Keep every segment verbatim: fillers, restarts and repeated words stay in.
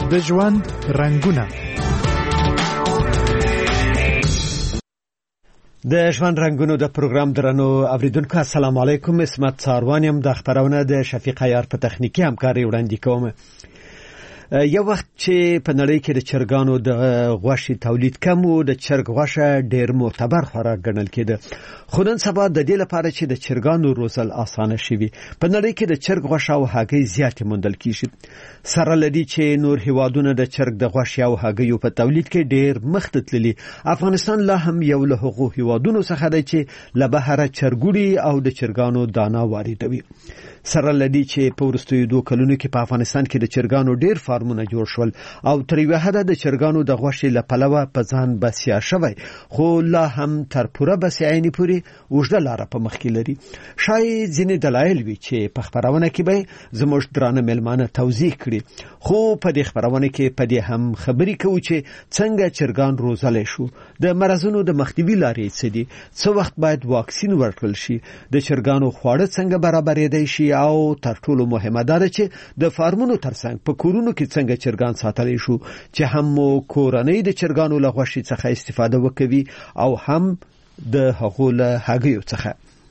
د ژوند رنگونه. د ژوند رنگونو د پروګرام درنو اوریدونکو السلام علیکم. اسمت ساروانیم د خبرونه د شفیق عیار په تخنیکی همکاري وړاندې کوم. یو وخت چې په نړۍ کې د چرګانو د غوښې تولید کم و، د چرګ غوښه ډېر معتبر خوراک ګڼل کېده. خو نن سبا د دې لپاره چې د چرګانو روزل اسانه شوي، په نړۍ کې د چرګ غوښه او هګۍ زیاتې موندل کیږي. سره لدی چې نور هیوادونه د چرګ د غوښې او هګیو په تولید کې ډېر مخته تللي، افغانستان لا هم یو له هغو هیوادونو څخه دی چې له بهره چرګوړي او د چرګانو دانه واردوي. سره لدی چې په وروستیو دوه کلونو کې په افغانستان کې د چرګانو ډېر فارمونه جوړ شول او تر یوه حده د چرګانو د غوښې له پلوه په ځان بسیا شوی، خو لا هم تر پوره بسیاینې پورې اوږده لاره په مخ کې لري. شاید ځینې دلایل وي چې په خبرونه کې به زموږ درانه مېلمانه توضیح کړي، خو په دې خبرونه کې په دې هم خبرې کوو چې څنګه چرګان روزلی شو، د مرزونو د مخنیوي لارې څه دي، څه وخت باید واکسین ورکړل شي، د چرګانو خواړه څنګه برابرېدای شي، او تر ټولو مهمه ده چې د فارمونو ترڅنګ په کورونو کې څنګه چرګان ساتلی شو چې هم کورنۍ د چرګانو له غوښې څخه استفاده وکوي او هم د هغو له هګیو څخه.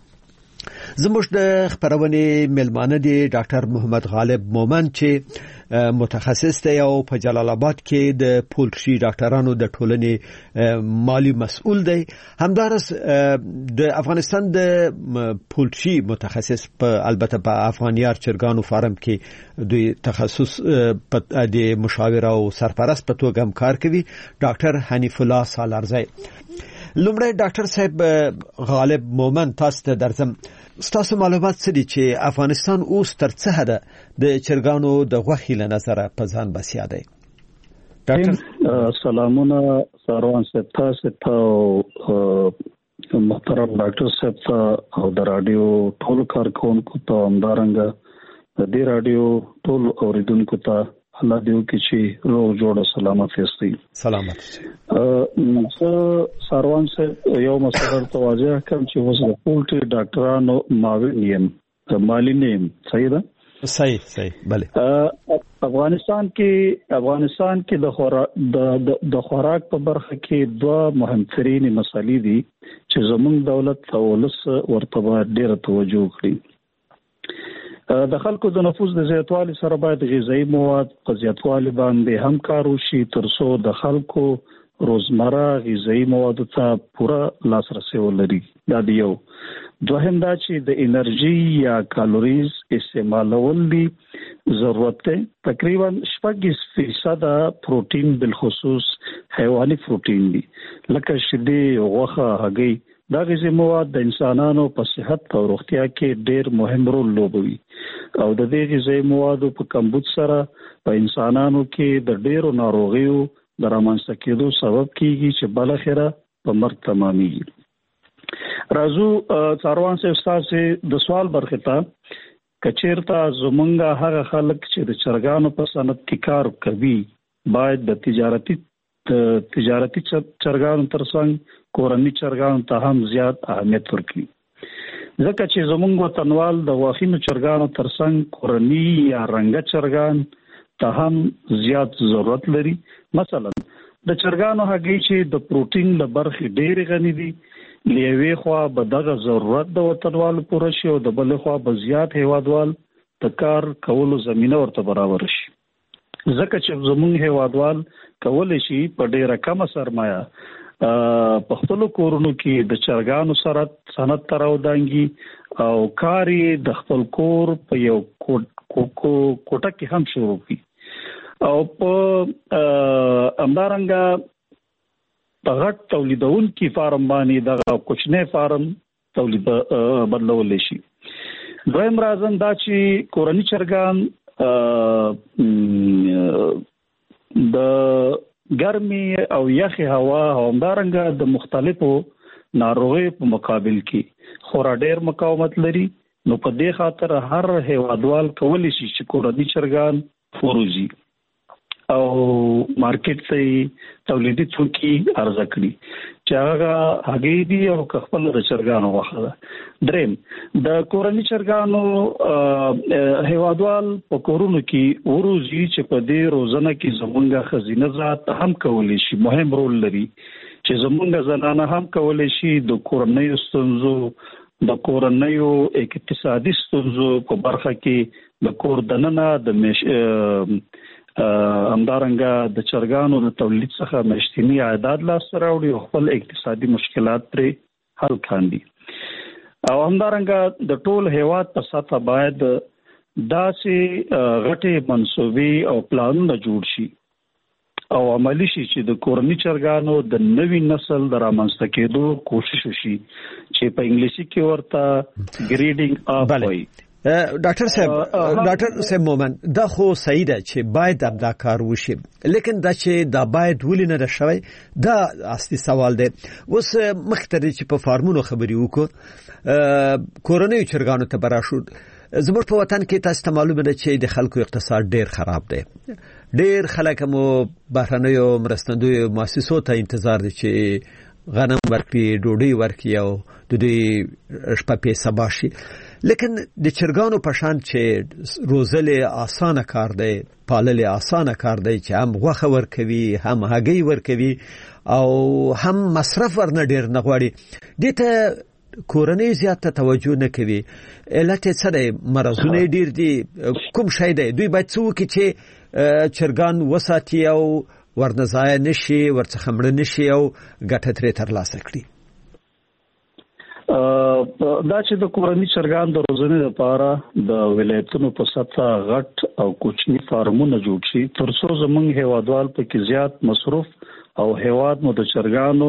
زموږ د خبرونې مېلمانه دی ډاکټر محمد غالب مومن چې متخصص دی او په جلال آباد کې د پولټري ډاکټرانو د ټولنې مالی مسؤل دی. همدارس د افغانستان د پولټري متخصص په البته په افغانیار چرګانو فارم کې دوی تخصص د مشاور او سرپرست په توګه هم کار کوي، ډاکټر حنیف الله سالارزی. لومړی ډاکټر صاحب غالب مومن، تاسو ته درځم. ستاسو معلومات څه دي چې افغانستان اوس تر څه حده د چرګانو د غوښې له نظره په ځان بسیا دی؟ ډاکټر سلامونه ساروان صاحب، تاسو ته محترم ډاکټر صاحب او د رادیو ټول کارکونکو ته همدارنګه د دې رادیو ټول اوریدونکو ته الله دې وکړي چې روغ جوړ سلامت یاستئ. سلامت. زه ساروان صاحب یو مسله توجه کوم چې اوس د پولټري ډاکټرانو معاون یم، مالی نیم. صحیح ده؟ صحیح صحیح بله. افغانستان کې افغانستان کې د خوراک د خوراک په برخه کې دوه مهمترین مسلې دي چې زموږ دولت او ولس ورته ډېره توجه کړي. د خلکو د نفوس د زیاتوالي سره باید غذایی مواد په زیاتوالي باندې هم کار وشي ترڅو د خلکو روزمره غذایی مواد ته پوره لاسرسي ولري. دا دی یو. دوهم دا چې د انرژي یا کالوریز استعمالول دي ضرورت ده. تقریبا شپږ فیصد پروتین بالخصوص حیواني پروتین دي لکه شیدې، غوښه، هګۍ. دا غذایی مواد د انسانانو په صحت او روغتیا کې ډېر مهم رول لوبوي او د دې غذایی موادو په کمبود سره په انسانانو کې د ډېرو ناروغیو د رامنځته کېدو سبب کیږي چې بالاخره په مرګ تمامېږي. راځو څاروان صاحب ستاسو د سوال برخه ته کچیرته زمونږه هغه خلک چې د چرګانو په صنعت کې کار کوي باید د تجارتي تجارتي چرګانو ترڅنګ کورني چرګانو ته هم زیات اهمیت ورکړي، ځکه چې زمونږ وطنوال د واخینو چرګانو ترڅنګ کورني یا رنګه چرګان ته هم زیات ضرورت لري. مثلا د چرګانو هګۍ چې د پروتین له برخې ډېرې غني دي، لیوي خوا به دغه ضرورت د وطنوالو پوره شي او د بل خوا به زیات هیوادوال د کار کولو زمينه ورته برابر شي، ځکه چې زمونږ هیوادوال کولای شي په ډېره کمه سرمایه په خپل کورونو کې د چرګانو سره صنعت تراودانګي او کاری د خپل کور په یو کوټه کې هم شروع کړي او په امدارنګه په غټ تولیدون کې فارم باندې د کوچنی فارم تولید بدلول شي. دویم راځم دا چې کورني چرګان د ګرمي او یخي هوا او همدارنګه د مختلفو ناروغیو په مقابل کې خورا ډېر مقاومت لري، نو په دې خاطر هر هیوادوال کولی شي چې کورني چرګان فروزي. او مارکیټ ته تولیدي توکي عرضه کړي چې هغه هګۍ دي او خپل د چرګانو واخله. دریم د کورني چرګانو هیوادوال په کورونو کې وروزي چې په دې روزنه کې زمونږه خزینه ذات هم کولی شي مهم رول لري چې زمونږه زنانه هم کولی شي د کورنۍ ستونزو د کورنۍ اقتصادي ستونزو په برخه کې د کور دننه د مش همدارنګه د چرګانو د تولید څخه مشتنی عائدات لاسته راوړي او خپل اقتصادي مشکلات پرې حل کاندي. او همدارنګه د ټول هیواد په سطح باید داسې غټي منصوبې او پلانونه جوړ شي او عملی شي چې د کورني چرګانو د نوي نسل د رامنځته کېدو کوشش وشي چې په انګلیسي کې ورته ګریډینګ اپ وایي. ډاکټر صاحب ډاکټر صاحب مومن دا خو صحیح ده چې باید دا کار وشي، لیکن دا چې دا باید ولې نه شوی دا اصلي سوال دی. اوس مختري چې په فارمونو خبري وکړو کورنۍ چرګانو ته براشود زموږ په وطن کې تاسو معلومه ده چې د خلکو اقتصاد ډیر خراب دی، ډیر خلک مو بهرنیو مرستندوی مؤسسو ته انتظار دي چې غنم ورکړي ډوډۍ ورکړي او د دې شپه په سبا شي، لیکن د چرګانو په شان چې روزل آسانه کار دی، پالل آسانه کار دی چې هم غوښه ورکوي هم هګۍ ورکوي او هم مصرف ورنه ډیر نه غواړي، دته کورنۍ زیاته توجه نه کوي. علت څه دی؟ مرزونه ډیر دي، کوم شی دی دوی باید څه وکړي چې چرګان وساتي او ورنه ضایع نشي، ورڅخه مړه نشي او ګټه ترې ترلاسه کړي؟ دا چې د کورني چرګان د روزنې لپاره د ولایتونو په سطح غټ او کوچني فارمونه جوړ شي ترڅو زموږ هیوادوال په کې زیات مصروف او هیواد مو د چرګانو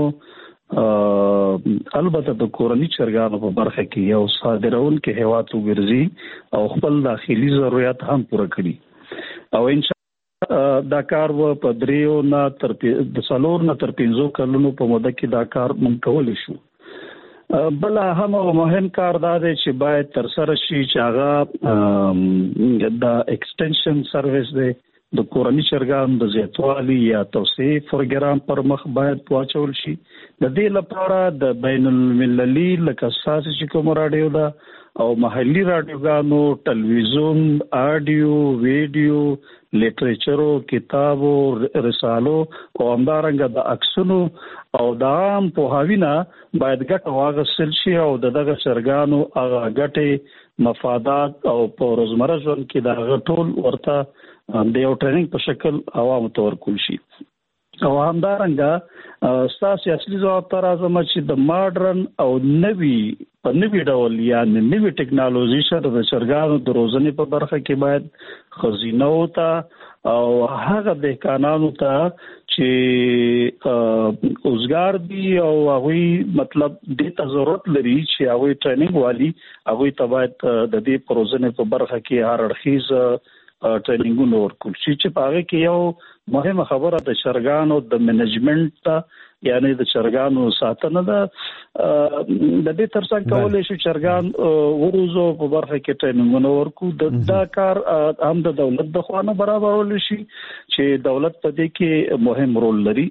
البته د کورني چرګانو په برخه کې یو صادرون کې هیواد وګرځي او خپل داخلي ضرورت هم پوره کړي او ان دا کار و په دریو نه تر د سالور نه تر پنځو کلونو په موده کې دا کار مونږ کولای شو. بل هم مهم کار دا دی چې باید تر سره شي چې هغه د ایکسټنشن سرویس دی د کورني چرګانو د زیاتوالي یا توسعه پروګرام پر مخ باید واچول شي. د دې لپاره د بین المللي لکه اساس چې کوم راډیو دا او محلي راډیوګانو ټلویزیون آډیو ویډیو لیټریچرو کتابو رسالو او همدارنګه د عکسونو او د عام پوهاوینا باید ګټه واغستل شي او دغه چرګانو هغه ګټې مفادات او په روزمره ژوند کې د ټول ورته د یو ټریننګ په شکل عوامو ته ورکول شي. او همدارنګه ستاسو اصلي ځواب تر اعظم چې د ماډرن او نوي په نوي ډول یا نوي ټکنالوژي سره د چرګانو د روزنې په برخه کې باید خزینه وتا او هغه د قانونو ته چې اوسګار دی او هغه مطلب د ته ضرورت لري چې هغه ټریننګ والی هغه ته باید د دې پروژې په برخه کې هر اړخیز ټریننګونه ورکول شي چې په هغه کې یو مهمه خبره د چرګانو د منیجمنت ته یعنی د چرګانو ساتنه ده. د دې ترڅنګ کولای شي چرګان وروزو په برخه کې ټریننګونه ورکو. د دا کار هم د دولت د خوا نه برابرول شي چې دولت په دې کې مهم رول لري.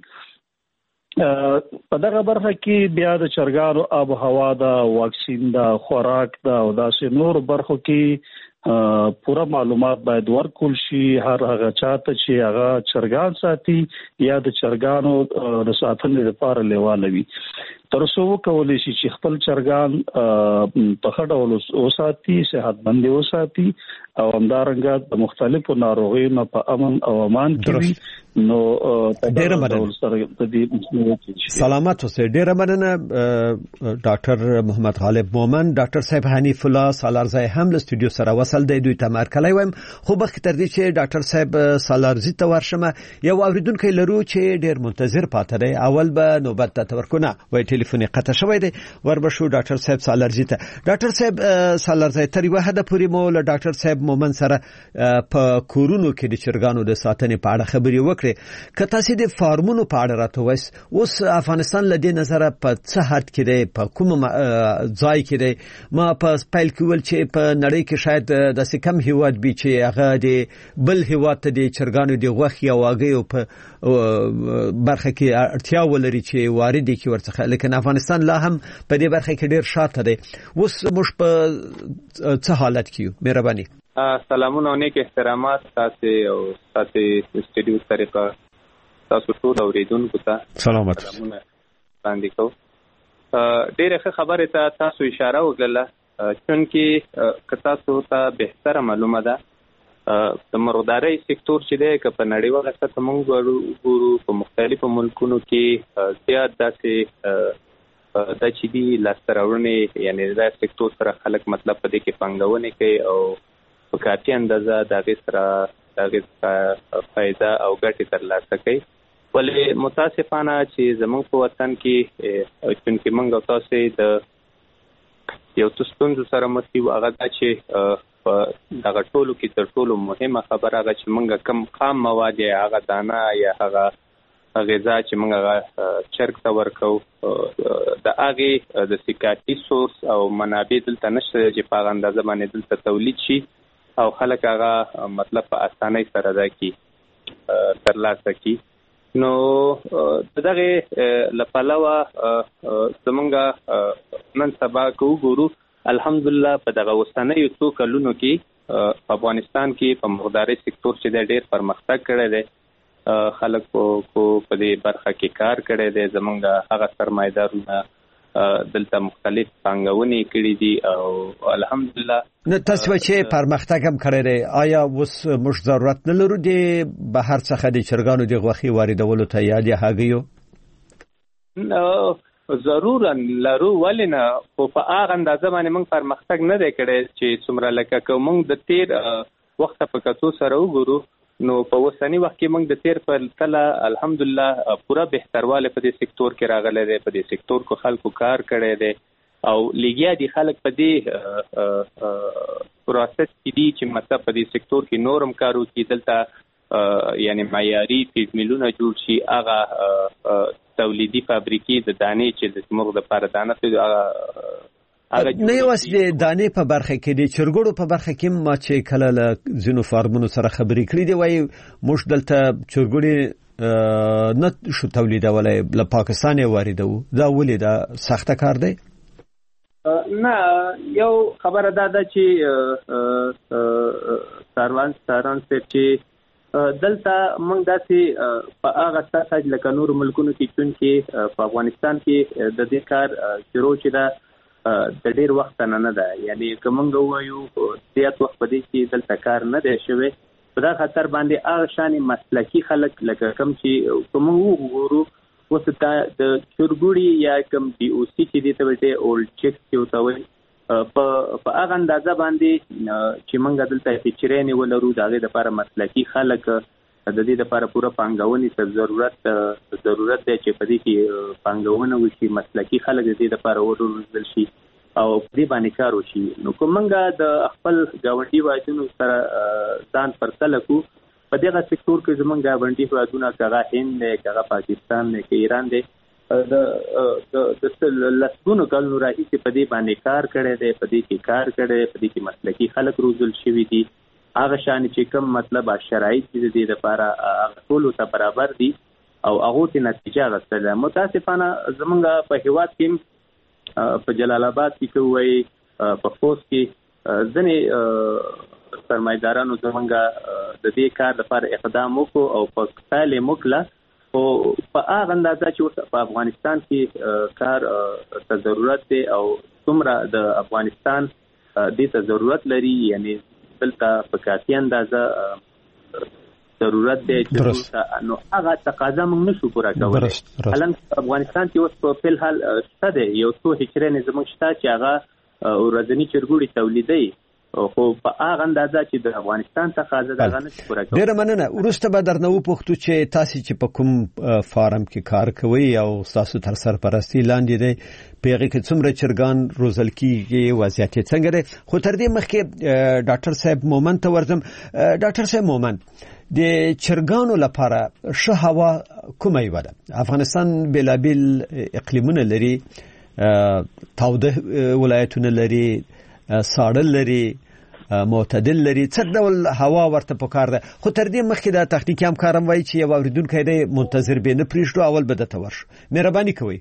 په دغه برخه کې بیا د چرګانو آب و هوا دا واکسین دا خوراک دا او داسې نور برخو کې پورا معلومات باید ورکول شي هر هغه چاته چې هغه چرګان ساتي یا د چرګانو د ساتنې لپاره لیواله وي تر څو وکولای شي چې خپل چرګان په ښه ډول وساتي، صحتمند وساتي او همدارنګه د مختلفو ناروغیو نه په امن او امان کې وي. نو ډیره مننه، سلامت اوسئ. ډیره مننه ډاکټر محمد غالب مومن. ډاکټر صاحب حنیف الله سالارزی هم له استودیو سره وصل دی، دوی ته مرکلی وایم. خو بخ تر دې چې ډاکټر صاحب سالارزی ته ورشم یو اوریدونکو لرو چې ډیر منتظر پاتې دی. اول به نوبت ته ورکونه وای ټلیفون ټلیفون قطع شوی دی. وربشو ډاکټر صاحب سالارزی ته. ډاکټر صاحب سالارزی تر یو حد پورې مو له ډاکټر صاحب مومن سره په کورونو کې د چرګانو د ساتنې په اړه خبرې وکړې. که تاسو د فارمونو په اړه راته وایي اوس افغانستان له دې نظر په څه حد کې دی، په کوم ځای کې دی؟ ما په پیل کې ول چې په نړۍ کې شاید داسې کم هیواد بي چې هغه د بل هیواد ته د چرګانو د غوښې او هګیو په برخه کې اړتیا ولري چې وارد کی ورڅخه، لیکن افغانستان لا هم په دې برخه کې ډیر شاته دی. اوس موږ په څه حالت کې یو؟ مهرباني. سلامونه او نیک احترامات تاسو او تاسو استډیو طریقه تاسو ټول اوریدونکو ته سلامات سلامونه باندې کو. ډیره ښه خبره ته تاسو اشاره وکړه چې که تاسو ته بهتره معلومه ده د مرغدارۍ سکتور چې دی که په نړیواله سطحه موږ وګورو په مختلفو ملکونو کې زیات داسې دا چې دي لاسته راوړنې، یعنې دا سکتور سره خلک مطلب په دې کې پانګونې کوي او په کافي اندازه د هغې سره د هغې څخه فایده او ګټې ترلاسه کوي. ولې متاسفانه چې زموږ په وطن کې چونکې موږ او تاسو د یو څه ستونزو سره مخ یو، هغه دا چې په دغه ټولو کې تر ټولو مهمه خبره هغه چې موږ کم خام مواد یا هغه دانه یا هغه غذا چې موږ هغه چرګ ته ورکوو د هغې د سکاتي سورس او منابع دلته نشته چې په هغه اندازه باندې دلته تولید شي او خلک هغه مطلب په اسانۍ سره دا کی ترلاسه کی. نو دغه له پلوه زمونږ نن سبا کو ګورو الحمدلله په دغه وسنیو څو کلونو کې په افغانستان کې په مرغدارۍ سکتور چې د ډېر پرمختګ کړی دی، خلک کو په دې برخه کې کار کړی دی. زمونږ هغه سرمایدارونه دلته مختلف پانګونې کړې دي او الحمدلله نو تاسو چې پرمختګ هم کړی دی، آیا اوس موږ ضرورت نه لرو د بهر څخه د چرګانو د غوښې واردولو ته یا د هګیو؟ ضرورا لرو، ولې نه؟ خو په هغه اندازه باندې موږ پرمختګ نه دی کړی چې څومره لکه که موږ د تیر وخت په کتو سره وګورو نو په اوسني وخت کې موږ د تیر په تله الحمدلله پوره بهترواله په دې سکتور کې راغلی دی. په دې سکتور کو خلکو کار کړی دی او لګیا دي خلک په دې پروسس کې دي چې مطلب په دې سکتور کې نورم کارو کې دلته یعنی معیاري فیډ میلونه جوړ شي، هغه تولیدي فابریکې د دانې چې د مرغ لپاره دانه ته نه یوازې د دانې په برخه کې د چرګوړو په برخه کې ما چې کله له ځینو فارمونو سره خبرې کړې دي وایي موږ دلته چرګوړي نه شو تولیدولی، له پاکستان یې واردوو. دا ولې دا سخته کار دی؟ نه، یو خبره دا ده چې ساروان ساران صاحب چې دلته موږ داسې په هغه سطحه لکه نورو ملکونو کې چونکې په افغانستان کې د دې کار شروع چې ده د ډېر وخت نه نه ده، یعنې که موږ ووایو زیات وخت په دې کې دلته کار نه دی شوی. په دا خاطر باندې هغه شانې مسلکي خلک لکه کوم چې که موږ وګورو اوس د چرګوړي یا کوم ډي او سي چې دې ته وایي اولډ چیک چې ورته وایي په هغه اندازه باندې چې موږ دلته فیچرې ولرو د هغې دپاره مسلکي خلک د دې دپاره پوره پانګونې ته ضرورت ضرورت دی چې په دې کې پانګونه وشي، مسلکي خلک د دې دپاره وروزل شي او په دې باندې کار وشي. نو که موږ د خپل ګاونډي هېوادونو سره ځان پرتله کړو په دغه سکتور کې زموږ ګاونډي هېوادونه که هغه هند دی، که هغه پاکستان دی، که ایران دی، د لسګونو کلونو راهیسې په دې باندې کار کړی دی، په دې کې کار کړی دی، په دې کې مسلکي خلک روزل شوي دي. هغه شان چې کوم مطلب شرایط دي د دې لپاره هغه ټولو ته برابر دي او هغو ته نتیجه اخیستل. متاسفانه زموږ په هېواد کې په جلال آباد کې که ووایي په خوست کې ځینې سرمایدارانو زموږ د دې کار لپاره اقدام وکړو او په پیل یې وکړه، خو په هغه اندازه چې اوس په افغانستان کې کار ته ضرورت دی او څومره د افغانستان دې ته ضرورت لري، یعنی دلته په کافي اندازه ضرورت دی چې نو هغه تقاضا موږ نشو پوره کولی. حالا په افغانستان کې اوس په فل حال شته دی یو څو هچرې زموږ شته چې هغه ورځني چرګوړي تولیدوي، خو په هغه اندازه چې د افغانستان تقاضا دغه نه پوره کوي. ډېر مننه. وروسته به درنه وپوښتو چې تاسو چې په کوم فارم کې کار کوي او تاسو تر سرپرستی لاندې دی پیغه کې څومره چرګان روزل کیږي وضعیت څنګه دی. خو تر دې مخکې ډاکټر صاحب مومن ته ورځم. ډاکټر صاحب مومن د چرګانو لپاره ښه هوا کومه یو ده؟ افغانستان بلابل اقلیمونه لري، تاوده ولایتونه لري، ساړه لري، معتدل لري. څه ډول هوا ورته پکار ده؟ خو تر دې مخکې د تخنیکی همکارم وایي چې یو اوریدونکی دی منتظر به نه پریږدو، اول به دته ورشو. مهرباني کوئ.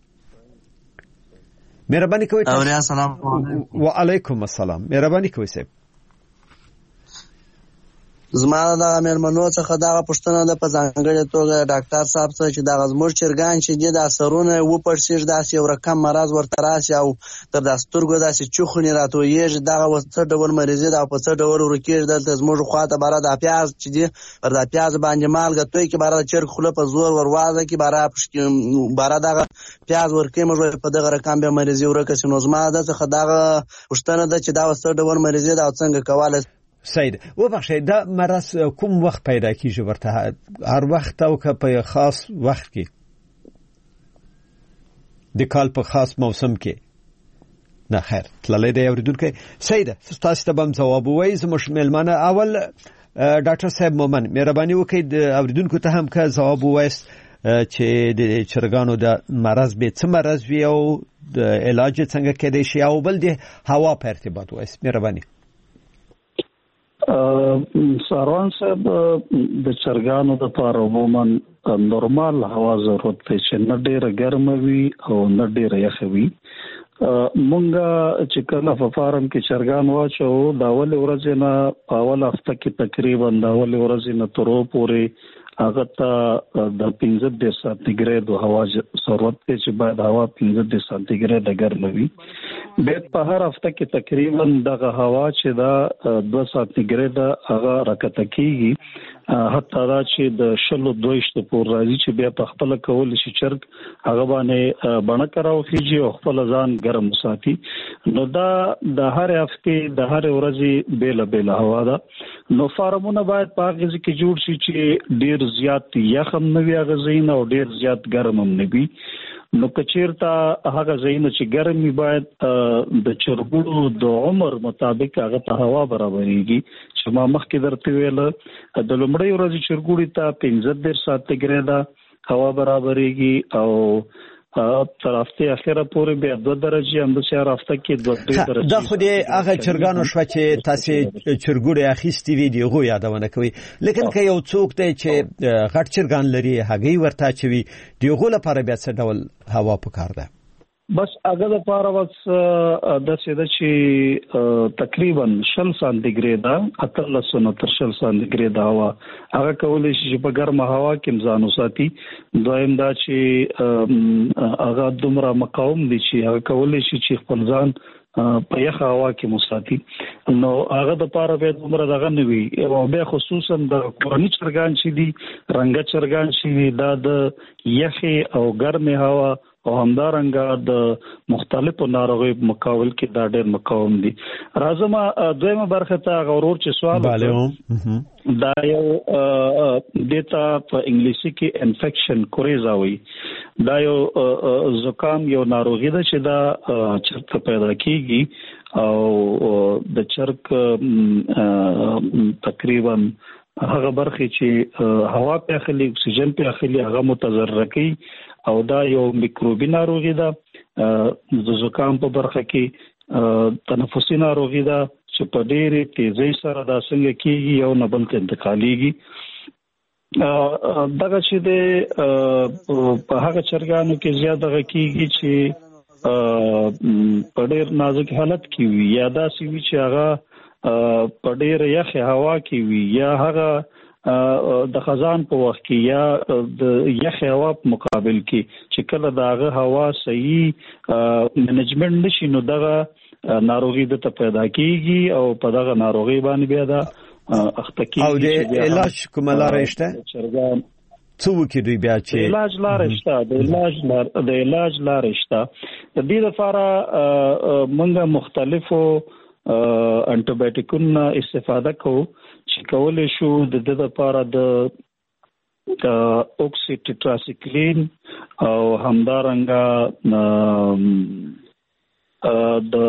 مهرباني کوئ. السلام علیکم. وعلیکم السلام. مهرباني کوئ صاحب. زما د مېرمنو څخه دا پوښتنه ده په ځانګړې توګه ډاکټر صاحب څخه چې دا زموږ چرګان چې دي د سرونه و پړسیږي، داسې یو رقم مرض ورته راشي او تر د سترګو داسې چوخونې راتویږي، دغه څه ډول مریضي ده او په څه ډول ورکېږي. دلته زموږ خواته باره د پیاز چې دي پر د پیاز باندې مالګه توی کې باره د چرګ خوله په زور وروازه کې باره باره دغه پیاز ورکې موږ په دغه رقم به مریضي ورکه شي. نو زما د څخه دغه پوښتنه ده چې دا څه ډول مریضي ده او څنګه کولی سید وبخښئ دا مرض کوم وخت پیدا کیږي؟ ورته هر وخت او که په خاص وخت کې د کال په خاص موسم کې؟ نه خیر تللی دی اوریدونکی. سید تاسو ته به ځواب ووایي. زموږ میلمانه اول ډاکټر صاحب مومن مهرباني وکړئ د اوریدونکو ته هم که ځواب ووایست چې د چرګانو د مرض به څه مرض وي او د علاج څنګه کېدای شي، او بل د هوا په ارتباط ووایست. مهرباني. ساروان صاحب د چرګانو د لپاره عموما نورمال هوا ضرورت دی چې نه ډیره ګرمه وي او نه ډیره یخه وي. مونږه چې کله په فارم کې چرګان واچو دا اول ورځ نه اول هفته کې تقریبا دا اول ورځ نه تر پورې هغه ته د پنځه دېرش سانتیګریډ هوا ضرورت دی چې باید هوا پنځه دېرش سانتیګریډ ګرمه وي. بیا په هر هفته کې تقریبا دغه هوا چې دا دوه سانتیګریډ هغه راکته کیږي، حتی دا چې د شلو دویشت پور راځي چې بیا په خپل کول شي چرګ هغه باندې بڼه کراو کیږي او خپل ځان ګرم ساتي. نو دا د هر هفته د هر ورځې بیل بیل هوا ده. نو فارمونه باید په هغه ځای کې جوړ شي چې ډیر زیات یخ هم نه وي هغه ځایونه او ډیر زیات ګرم هم نه وي. نو کچیرته هغه ځایونه چې ګرم وي باید د چرګونو د عمر مطابق هغه ته هوا برابرېږي. چې ما مخکې درته ویل د لومړۍ ورځې چرګوړي ته پنځه دېرش سانتیګریډه هوا برابرېږي او تر هفته اخیره پورې بیا دوه درجې هم د هر هفته کې دوه درې درجې. دا خو دې هغه چرګانو شوه چې تاسې چرګوړي اخیستي وي د هغو یادونه کوي. لیکن که یو څوک دی چې غټ چرګان لري هګۍ ورته اچوي د هغو لپاره بیا څه ډول هوا پکار ده؟ بس هغه لپاره بس داسې ده چې تقریبا شل سانتیګریډه اتلس نه تر شل سانتیګریډه هوا هغه کولی شي چې په ګرمه هوا کې ځان وساتي. دویم دا چې هغه دومره مقاوم دي چې هغه کولی شي چې خپل ځان په یخه هوا کې مساتي. نو هغه د پاره به دومره دغه نه وي. او بیا خصوصا د کورني چرګان چې دي رنګه چرګان چې دا د یخه او ګرمه هوا او همدارنګه د مختلفو ناروغیو مقابل کې دا ډېر مقاوم دي. راځم دویمه برخه ته غوړور چې سوال دا یو دیتا په انګلیسي کې انفیکشن کوریزا وي. دا یو زکام یو ناروغي ده چې دا چرته پیدا کیږي او د چرګ تقریبا هغه برخه چې هوا په اخلي اکسیجن په اخلي هغه متضرر کوي او دا یو میکروبي ناروغي ده. د زکام په برخه کې تنفسي ناروغي ده چې په ډېرې تیزۍ سره دا څنګه کیږي یو نه بل ته انتقالېږي. دغه چې د په هغه چرګانو کې زیات دغه کیږي چې په ډېر نازک حالت کې وي یا داسې وي چې هغه په ډېر یخ هوا کې وي یا هغه د خزان په وخت کې یا د یخ هوا په مقابل کې چې کله دغه هوا صحیح منیجمنت نشي نو دغه ناروغي د ته پیدا کیږي او په دغه ناروغي باندې بیا دا اخته کیږي. او د علاج کومه لار شته؟ چرګان څو کې دوی بیا چې علاج لار شته د علاج لار د علاج لار شته. د دې لپاره موږ مختلفو انټيبیوټیکونو استفاده کوو چې کولای شو د د لپاره د اوکسي ټیټراسایکلین او همدارنګه د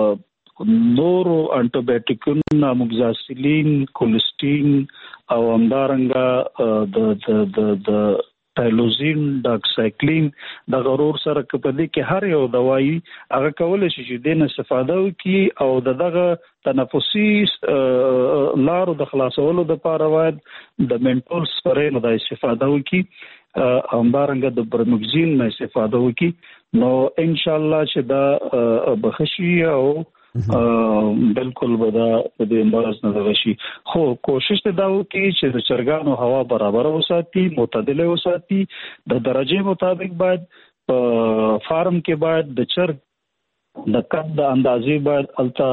نورو انټيبیوټیکونو اموکساسیلین کولسټین او همدارنګه د د د ټایلوزین ډاکسایکلین د غرور سره کپدې کې هر یو دوايي هغه کولای شي چې د استفاده وکړي او دغه تنفسي لارو د خلاصولو لپاره باید د منټول سپری نه د استفاده وکړي همدارنګه د برمکزین نه استفاده وکړي نو ان شاء الله چې دا بخشي او بالکل بدا د امراض نه غشي خو کوشش ته دا وکړي چې د چرګانو هوا برابر وساتي معتدله وساتي د درجه مطابق باید فارم کې باید د چرګ د کټ د اندازې باید التا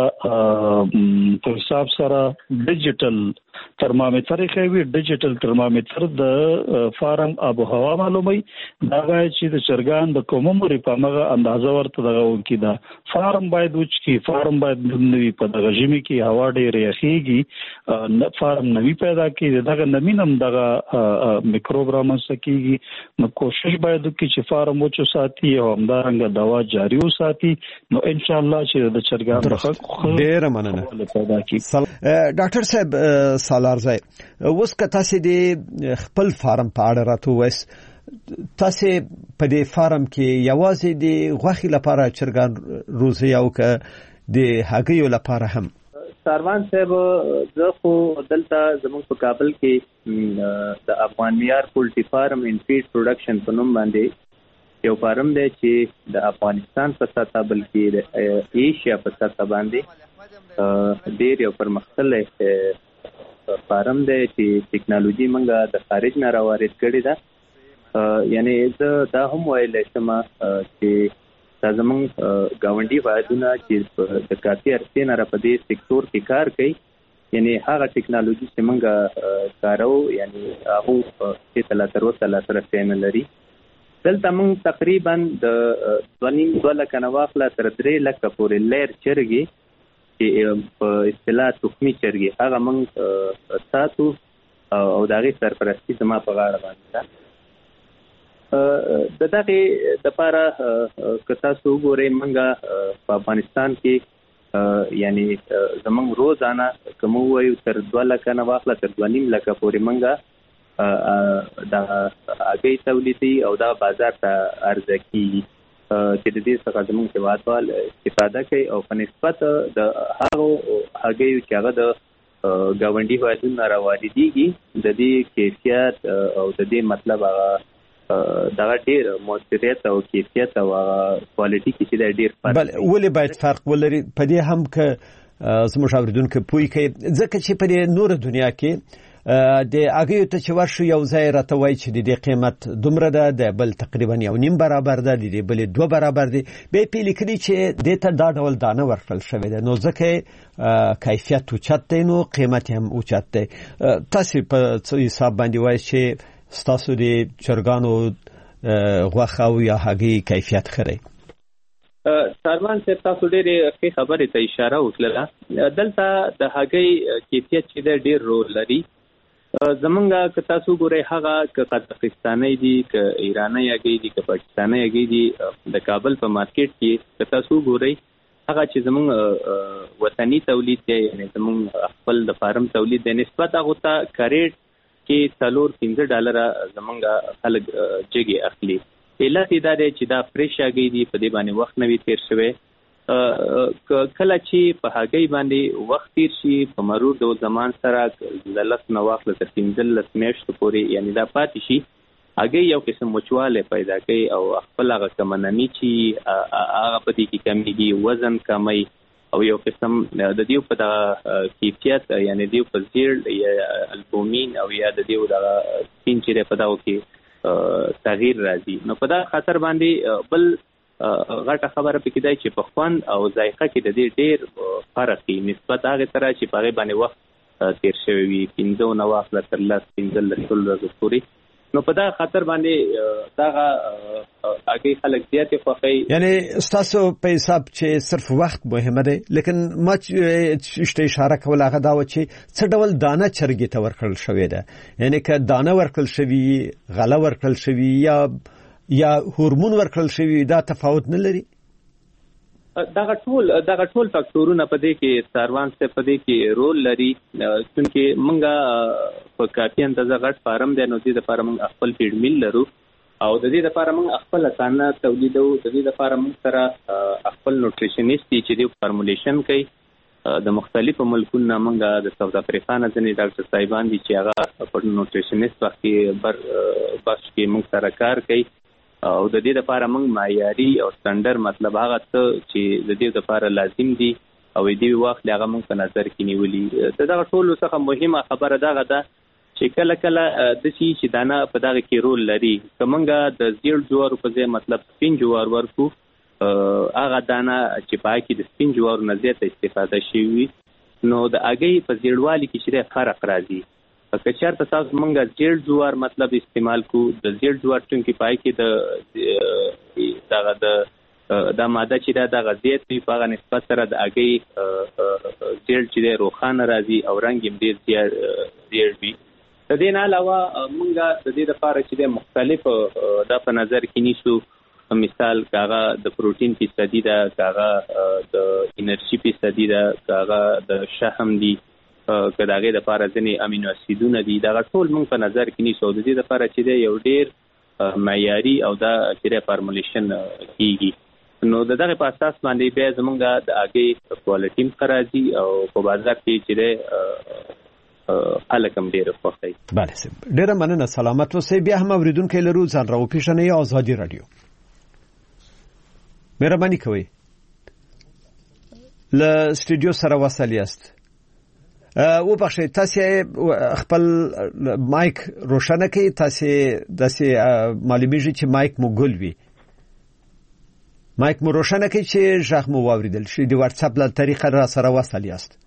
په حساب سره ډیجیټل ترمامیټر کوي ډیجیټل ترمامیټر د فارم ابو هوا معلومي دا باید چې د چرګان د کوموري په مغه اندازه ورته دغه وکړي دا فارم باید وچ کی فارم باید نوې په دغه ژمي کې هوا ډېره یخيږي فارم نوې پیدا کړي دغه نمینم دغه میکروب رامنځته نو کوشش باید وکړي چې فارم وچ ساتي او همدارنګه دوا جاری وساتي نو ان شاء الله چې د چرګانو ډېر مننه ډاکټر صاحب سالارزای اوس که تاسو د خپل فارم په اړه راته وایس تاسو په دې فارم کې یوازې د غوښې لپاره چرګان روزي او که د هګیو لپاره هم ساروان صاحب زه خو دلته زموږ په کابل کې د افغان معیار پولټری فارم ان فیډ پروډکشن په نوم باندې یو فارم دی چې د افغانستان په سطح بلکې د ایشیا په سطح باندې ډېر یو پرمختللی فارم دی چې ټیکنالوژي موږ د خارج نه راوارد کړې ده یعنی زه دا هم ویلی شم چې دا زموږ ګاونډي هېوادونه چې د کافي عرصې نه په دې سکتور کې کار کوي یعنی هغه ټیکنالوژي چې موږ کاروو یعنی هغه چې لا تر اوسه لاسرسی نه لري دلته موږ تقریبا د دوه نیم دوه لکه نه واخله تر درې لکه پورې لیر چرګې چې په اصطلاح تخمي چرګې هغه موږ ساتو او د هغې سرپرستي زما په غاړه باندې ده د دغې دپاره که تاسو وګورئ موږ په افغانستان کې یعنی زموږ روزانه که موږ ووایو تر دوه لکه نه واخله تر دوه نیم لکه پورې موږ د هګۍ تولیدي او دا بازار ته عرضه کېږي چې د دې څخه زموږ هېوادوال استفاده کوي او په نسبت د هغو هګیو چې هغه د ګاونډي هېوادونو نه راواردېږي د دې کیفیت او د دې مطلب هغه دغه ډېر مؤثریت او کیفیت او کوالټي کې چې دی ډېر فرق ولې باید فرق ولري په دې هم که زموږ اورېدونکي پوه کوي ځکه چې په دې نوره دنیا کې د هغې ته چې ورشو یو ځای راته وایي چې د دې قیمت دومره ده د بل تقریبا یو نیم برابر ده د دې بلې دوه برابر دي بیا یې پې لیکلي چې دې ته دا ډول دانه ورکړل شوې ده نو ځکه کیفیت اوچت دی نو قیمت هم اوچت دی تاسې په څه حساب باندې وایي چې ستاسو د چرګانو غوښه او یا هګۍ کیفیت ښه دی ساروان صاحب تاسو ډېرې ښې خبرې ته اشاره وکړله دلته د هګۍ کیفیت چې دی ډېر رول لري زمونږ که تاسو ګورئ هغه که قزاقستاني دي که ایراني هګۍ دي که پاکستاني هګۍ دي د کابل په مارکیټ کې که تاسو ګورئ هغه چې زمونږ وطني تولید دی یعنې زمونږ خپل د فارم تولید دی نسبت هغو ته کریټ کې څلور پنځه ډالره زمونږ خلک جګې اخلي علت یې دا دی چې دا فریش هګۍ دي په دې باندې وخت نه وي تېر شوی کله چې په هګۍ باندې وخت تېر شي په مرور د زمان سره له لس نه واخله تر پنځلس میاشتو پورې یعنې دا پاتې شي هګۍ یو قسم وچوالی پیدا کوي او خپل هغه کمنمي چې هغه په دې کې کمیږي وزن کمی او یو قسم د دیو په دغه کیفیت یعنې دیو په زیړ یا البومین او یا د دیو دغه سپین چې دی په دغو کې تغییر راځي نو په دا خاطر باندې بل غټه خبره پکې دی چې په خوند او ذایقه کې د دې ډېر فرق وي نسبت هغې سره چې په هغې باندې وخت تېر شوی وي پنځه نه واخله تر لس پنځلس ټول ورځو پورې نو په دا خاطر باندې دا هغه خلک زیاتې خوښي. یعنی تاسو په حساب چې صرف وخت مهمه دی، لیکن ما چې اشاره کوله هغه دا و چې څه ډول دانه چرګې ته ورکړل شوې ده، یعنی که دانه ورکړل شوی، غله ورکړل شوی یا یا هورمون ورکړل شوی، دا تفاوت نه لري؟ دغه ټول دغه ټول فاکټورونه په دې کې څاروان څه په دې کې رول لري، چې موږ په کافي اندازه غټ فارم دی، نو دې لپاره موږ خپل فیډ میل لرو او د دې لپاره موږ خپل ځانه تولیدو. د دې لپاره موږ سره خپل نیوټریشنیست چې دی فارمولیشن کوي. د مختلفو ملکونو موږ د ساوث افریقا نه ځنې ډاکټر صاحبان دي چې هغه په نیوټریشنیست وخت کې بر بس کې موږ سره کار کوي او د دې لپاره موږ معیاري او سټانډرډ مطلب هغه څه چې د دې لپاره لازم دي او دې وخت هغه موږ په نظر کې نیولي. دا ټول څه مهمه خبره ده ده چې کله کله د شي چې دانه په دغه کې رول لري. کومنګه د زیړ جوار په ځای مطلب سپین جوار ورکو، هغه دانه چې پای کې د سپین جوار نه زیاته استفاده شي، نو د هغه په زیړوالي کې چې فرق راځي. که چېرته تاسو مونږ زیړ جوار مطلب استعمال کو، د زیړ جوار چې پای کې د دغه د د ماده چې دا د غذیت په هغه نسبت سره د هغه زیړ چې روخانه راځي او رنگ یې ډیر زیړ وي. د دې نه علاوه مونږ د دې لپاره چې د مختلف د په نظر کې نیسو، مثال کاغه د پروتین فیصدي ده، کاغه د انرژي فیصدي ده، کاغه د شحم دي، که د هغې دپاره ځینې امینو اسیدونه دي. دغه ټول موږ په نظر کې نیسو. د دې دپاره چې دی یو ډېر معیاري او دا چې دی فارمولیشن کېږي، نو د دغې په اساس باندې بیا زموږ د هغې کوالټي هم ښه راځي او په بازار کې چې دی خلک هم ډېر خوښوي. بله صاحب، ډېره مننه، سلامت اوسئ. بیا هم اورېدونکی لرو، ځان راوپېژنئ. ازادي راډیو، مهرباني کوئ له سټوډیو سره وصل یاست. و بخشی تاسو خپل مایک روشنه کړئ. تاسو داسې معلومیږي چې مایک مو ګل وي. مایک مو روشنه کړئ چې غږ مو واوریدل شي. د واتس اپ له طریقه را سره وصل یاست.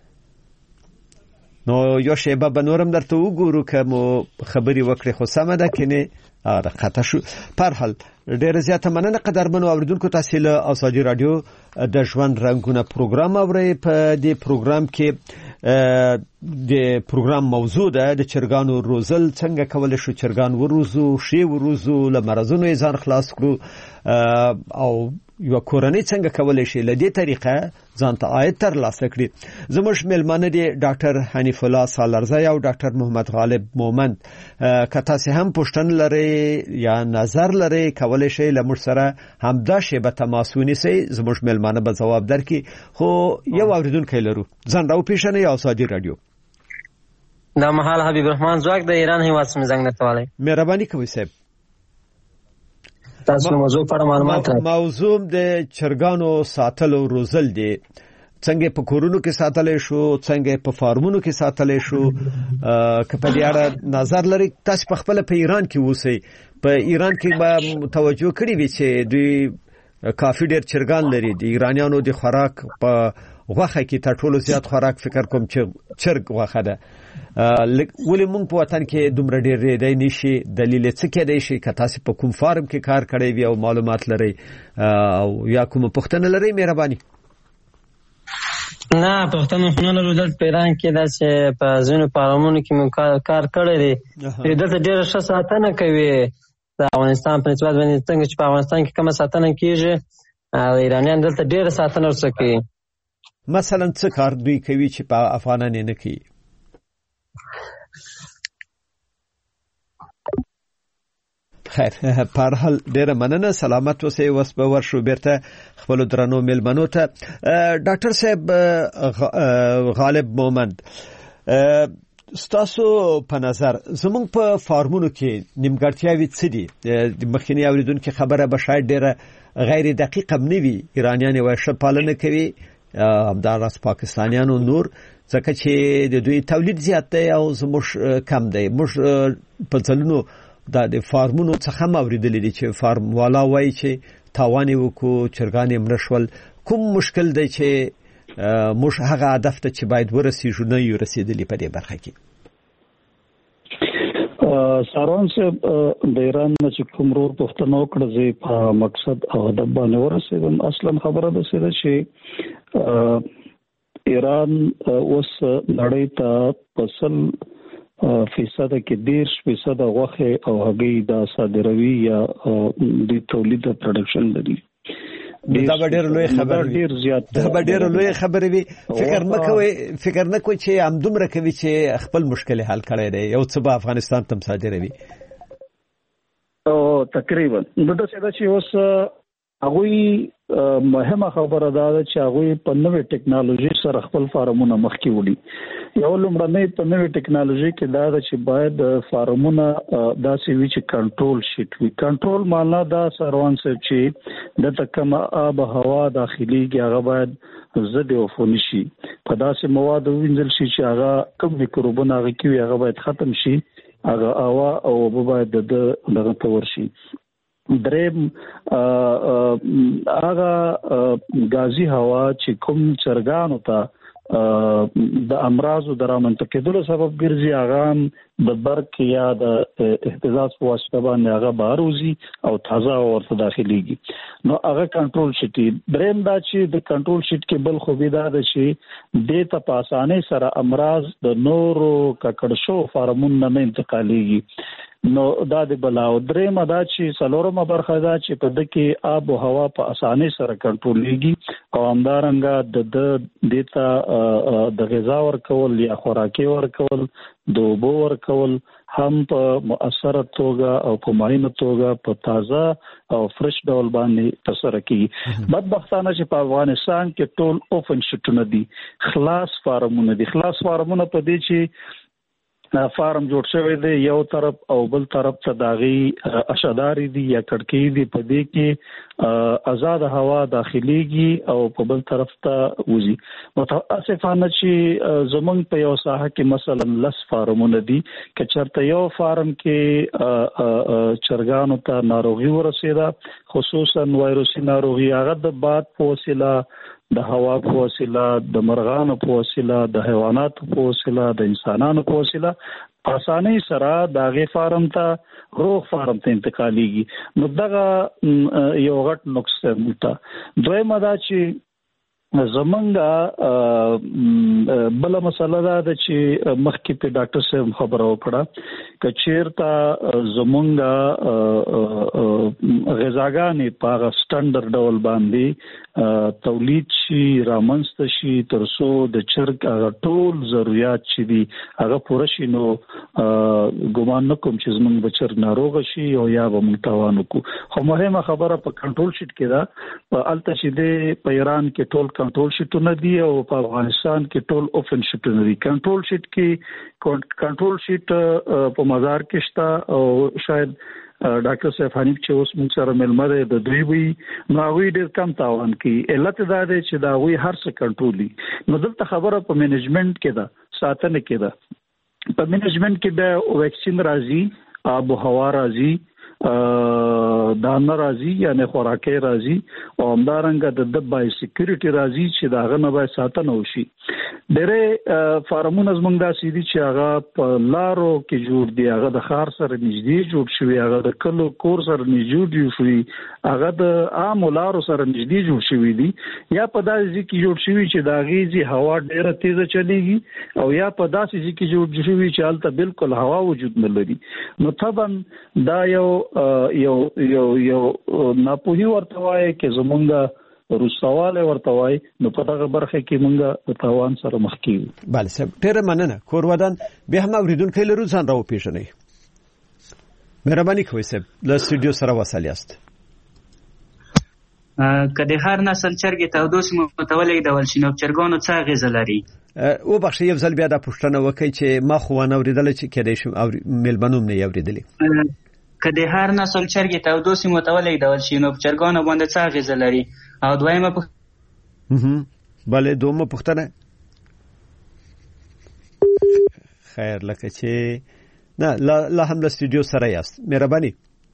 نو یو شیبه به نورم درته وګورو که مو خبرې وکړې، خو سمه ده که نه اره خطا شو. په هر حال ډېره زیاته مننه قدرمنو اوریدونکو. تاسو له ازادي راډیو د ژوند رنګونه پروګرام اورئ. په دې پروګرام کې د پروګرام موضوع ده د چرګانو روزل، څنګه کولای شو چرګان وروزو، شی وروزو، له مرزونو ځان خلاص کړو، او یو کورنۍ څنګه کولای شي له دې طریقه ځان ته عاید ترلاسه کړي. زموږ میلمانه دي ډاکټر حنیف الله سالارزی او ډاکټر محمد غالب مومند. که تاسو هم پوښتنه لرئ یا نظر لرئ، کولای شئ له موږ سره همدا شیبه تماس ونیسئ. زموږ میلمانه به ځواب درکړي. خو یو اوریدونکی لرو، ځان راوپېژنئ. ازادي راډیو، دا مهال حبیب الرحمن زواک د ایران هیواد څخه زنګ درته والی. مهرباني کوئ صاحب. تاسو موضوع پر معلومات را موضوع د چرګانو ساتل او روزل دي. څنګه په کورونو کې ساتل شو، څنګه په فارمونو کې ساتل شو، که په دې اړه نظر لري. تاسو په خپل په ایران کې اوسئ. په ایران کې به توجه کړی وي چې دوی کافي ډېر چرګان لري. د ایرانیانو د خوراک په غوښه کې تر ټولو زیات خوراک فکر کوم چې چرګ غوښه ده. ولې موږ په وطن کې دومره ډېر ریډی نشي؟ دلیل څه کېدای شي؟ که تاسو په کوم فارم کې کار کړی وي او معلومات لرئ او یا کومه پوښتنه لرئ، مهرباني. نه پوښتنه خو نه لرو. دلته په ایران کې داسې په ځینو فارمونو کې موږ کار کړی دی. دلته ډېره ښه ساتنه کوي د افغانستان په نسبت باندې. څنګه چې په افغانستان کې کومه ساتنه کېږي، ایرانیان دلته ډېره ساتنه ورسره کوي. مثلا څه کار دوی کوي چې په افغانان نه کوي؟ خیر، په هر حال ډېره مننه، سلامت اوسئ. اوس به ورشو بیرته خپلو درنو میلمنو ته. ډاکټر صاحب غالب مومند، ستاسو په نظر زموږ په فارمونو کې نیمګړتیاوې څه دي؟ د مخکینی اوریدونکي خبره به شاید ډېره غیر دقیقه هم نه وي. ایرانیان یې ښه پالنه کوي، همداراز پاکستانیانو نور، ځکه چې د دوی تولید زیات دی او زموږ کم دی. موږ په ځلونو د فارمونو څخه هم اورېدلي دي چې فارم والا وایي چې تاوان یې وکړو، چرګان یې مړه شول. کوم مشکل دی چې موږ هغه هدف ته چې باید ورسېږو نه یو رسېدلي په دې برخه کې؟ ساروان صاحب د ایران چې کوم رور پښتنو کړه زی په مقصد او د باندې ورسېدم. اصلا خبره ده چې ایران اوس نړۍ ته پسل فیصد کې دیرش فیصد غوښه او هګۍ د صادروي یا د تولید پروډکشن لري. دا به ډېر لوی خبر وي. ډېر زیات دا به ډېر لوی خبر وي. فکر نه کوي فکر نه کوي چې همدومره کوي چې خپل مشکل حل کړی دی یو څه به افغانستان ته صادروي. او تقریبا د څه دا چې اوس هغه مهمه خبره ده چې هغه په نوې ټکنالوژي سره خپل فارمونه مخکې وړي. یو لمړنۍ په نوې ټکنالوژي کې دا ده چې باید فارمونه داسې وي چې کنټرول شي. وي کنټرول معنا دا سروان صاحب چې د تکمه آب هوا داخليږي هغه باید ضد عفوني شي. په داسې مواد وینځل شي چې هغه کم میکروبونه هغه کې هغه باید ختم شي. هغه هوا او باید د دغه تور شي. دریم هغه غازي هوا چې کوم چرګانو ته د امراض او درامنته کېدلو سبب ګرځي هغه د برق یا د اهتزاز په واسطه باندې هغه باروزي او تازه ورته داخليږي. نو هغه کنټرول شي. دریم دا چې د کنټرول شیټ کې بل خوبي دا ده چې د ته په اسانه سره امراض د نورو ککړ شو فارمونو نه انتقاليږي. نو دا د بلاو. دریم دا چې څلورمه برخه دا چې په دکې آب او هوا په اسانه سره کنټرولېږي او همدارنګه د دیتا د غذا ورکول یا خوراکي ورکول د اوبو ورکول هم په مؤثره توګه او په معینه توګه په تازه او فرش ډول باندې ترسره کیږي. بدبختانه چې په افغانستان کې ټول اوپن شټونه دي، خلاص فارمونه دي. خلاص فارمونه په دې چې فارم جوړ شوی دی یو طرف او بل طرف ته داغي اشداري دي یا کړکۍ دي، په دې کې آزاد هوا داخليږي او په بل طرف ته وځي. متاسفانه چې زمونږ په یو ساحه کې مثلا لس فارمونه دي، که چېرته یو فارم کې چرګانو ته ناروغي ورسېده، خصوصا وایروسي ناروغي، هغه د باد په وسیله، د هوا په وسیله، د مرغانو په وسیله، د حیواناتو په وسیله، د انسانانو په وسیله اسانه سره داغه فارم ته روغ فارم ته انتقاليږي. نو دغه یو غټ نقص ده. دویمه دا چې زمونږه بل مسله ده چې مخکې په ډاکټر صاحب خبره وکړه چې چیرته زمونږه غذاګانې په سټانډرډ ډول باندې تولید شي، رامنځته شي، ترڅو د چرګ هغه ټول ضرورت چې دي هغه پوره شي. نو ګومان نکوم چې زمونږ بچر ناروغ شي او یا به مونږ تاوان وکړو. خو مهمه خبره په کنټرول شیټ کې ده. په الته چې د په ایران کې ټول کنټرول شیټونه دي او په افغانستان کې ټول اوپن شیټونه دي. کنټرول شیټ کې کنټرول شیټ په مزار کې شته او شاید ډاکټر صاحب حنیف چې اوس موږ سره ملمه ده د دوی وی نو هغه ډېر کم تاوان کوي. علت دا دی چې دا وی هر څه کنټرولي. نو دلته خبره په مینجمنت کې ده، ساتنه کې ده. په مینجمنت کې د ویکسین راځي، آب او هوا راځي، دانه راځي یعنی خوراکي راځي او همدارنګه د بای سکیورټي راځي چې دا غنه به ساتنه وشي. ډېرې فارمونه زمونږ داسې دي چې هغه په لارو کې جوړ دي، هغه د ښار سره نږدې جوړ شوي، هغه د کلو کور سره نږدې جوړ شوي، هغه د عام لارو سره نږدې جوړ شوي دي، یا په داسې ځای کې جوړ شوي چې د هغې ځای هوا ډېره تیزه چلیږي او یا په داسې ځای کې جوړ شوي چې هلته بالکل هوا وجود نه لري. نو طبعا دا یو یو یو یو ناپوهي ورته وایي کې زمونږ روسواله ورته وایي. نو په دغه برخه کې مونږ په تاوان سره مخ کیږو. بله صاحب ډېره مننه. کور ودان بیا هم اورېدونکی لرو، ځان راوپېژنئ. مهرباني کوئ صاحب، له سټوډیو سره وصل یاست. که د هر نسل چرګې تودوسې متولېږدول شي نو چرګانو څه اغېزه لري؟ وبخښئ یو ځل بیا دا پوښتنه وکړئ چې ما خو ونه اورېدله چې کیدای شي مېلمنو هم نه یې اورېدلې. که د هر نسل چرګې تودوسې متولېږدول شي نو په چرګانو باندې څه اغېزه لري؟ او دویمه پوښتنه بله دومه پوښتنه خیر لکه چې نه لا هم له سټوډیو سره یاست. مهرباني.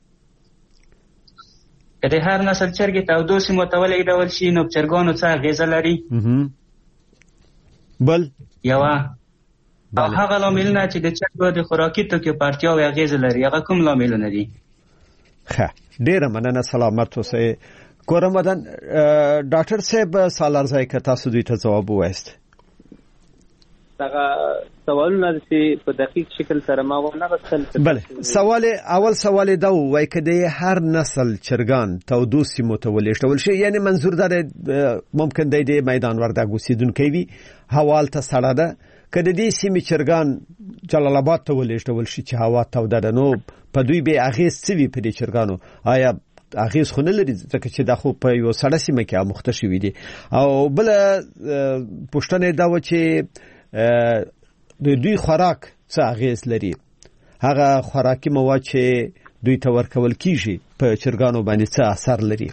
که د هر نسل چرګې تودوسې متولېږدول شي نو په چرګانو څه اغېزه لري؟ بل یوه هغه لاملونه چې د چرګ د خوراکي توکو په اړتیا اغیز لري هغه کوم لاملونه دي؟ ښه ډیره مننه سلامت اوسئ. کورمدن ډاکټر صاحب سالارزای که تاسو دوی ته جواب وایست. هغه سوالونه چې په دقیق شکل سره ما ونه غوښتل. بله سوال اول سوال دا وای که د هر نسل چرګان تودو سیمو ته ولېږدول شي، یعنی منظور دا ممکن دی د میدان وردګ اوسیدونکی وي هوا ته سړه ده، که د دې سیمې چرګان جلال آباد ته ولېږدول شي چې هوا توده ده نو په دوی به اغیز څه وي په دې چرګانو؟ آیا اغیز خو نه لري ځکه چې دا خو په یو سړه سیمه کې اموخته شوي دي؟ او بله پوښتنه دا و چې د دوی خوراک څه اغیز لري، هغه خوراکي مواد چې دوی ته ورکول کیږي په چرګانو باندې څه اثر لري؟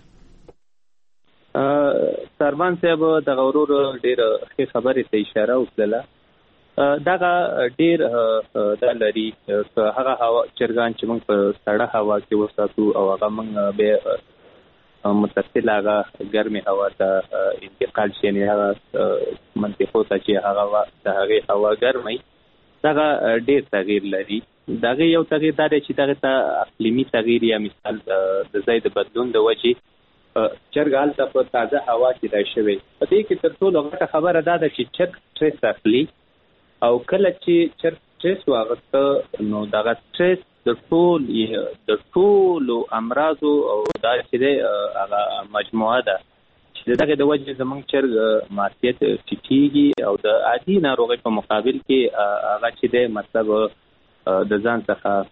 سربان صاحب دغه ورور ډېر ښه خبرې ته اشاره وکړه. دغه ډېر دا لري که هغه هوا چرګان چې موږ په سړه هوا کې وساتو او هغه موږ به متصل هغه ګرمې هوا ته انتقال شي، یعنې هغه منطقو ته چې هغه د هغې هوا ګرمي، دغه ډېر تغییر لري. دغه یو تغییر دا دی چې دغه ته اقلیمي تغییر یا مثال د ځای د بدلون د وجې چرګ هلته په تازه هوا کې دی شوی. په دې کې تر ټولو غټه خبره دا ده چې چرګ سټرس اخلي او کله چې چرګ سټرس واغسته نو دغه سټرس د ټول د ټولو امراضو او دا چې دی هغه مجموعه ده چې دغه د وجې زموږ چرګ معافیت ټیټېږي او د عادي ناروغۍ په مقابل کې هغه چې دی مطلب د ځان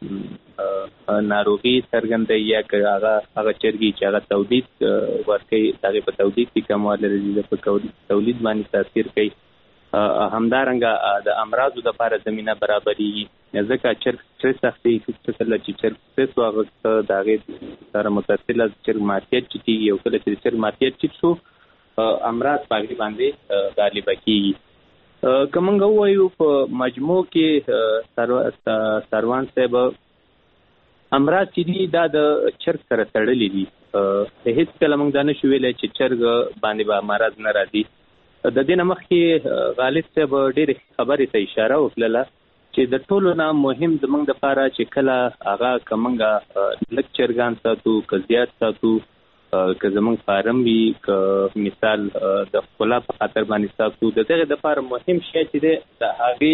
څخه ناروغي څرګندوي یا که هغه هغه چرګي چې هغه تولید ورکوي هغې په تولید کې کموالی راځي، په تولید باندې تاثیر کوي. همدارنګه د امراضو لپاره زمینه برابرېږي ځکه چرګ سټرس اخلي. کله چې چرګ سټرس واغسته د هغې سره متصله چرګ معافیت ټیټېږي او کله چې چرګ معافیت ټیټ شو امراض په هغې باندې غالبه کېږي. که موږ ووایو په مجموع کې سروان صاحب امراض چې دي دا د چرګ سره تړلي دي، هېڅ کله موږ دا نه شو ویلی چې چرګ باندې به مرض نه راځي. د دې نه مخکې غالب صاحب ډېرې خبرې ته اشاره وکړله چې د ټولو نه مهم زموږ دپاره چې کله هغه که موږ لږ چرګان ساتو که زیات ساتو که زموږ فارم وي که مثال د ښکلا په خاطر باندې ساتو، د دغې دپاره مهم شی چې دی د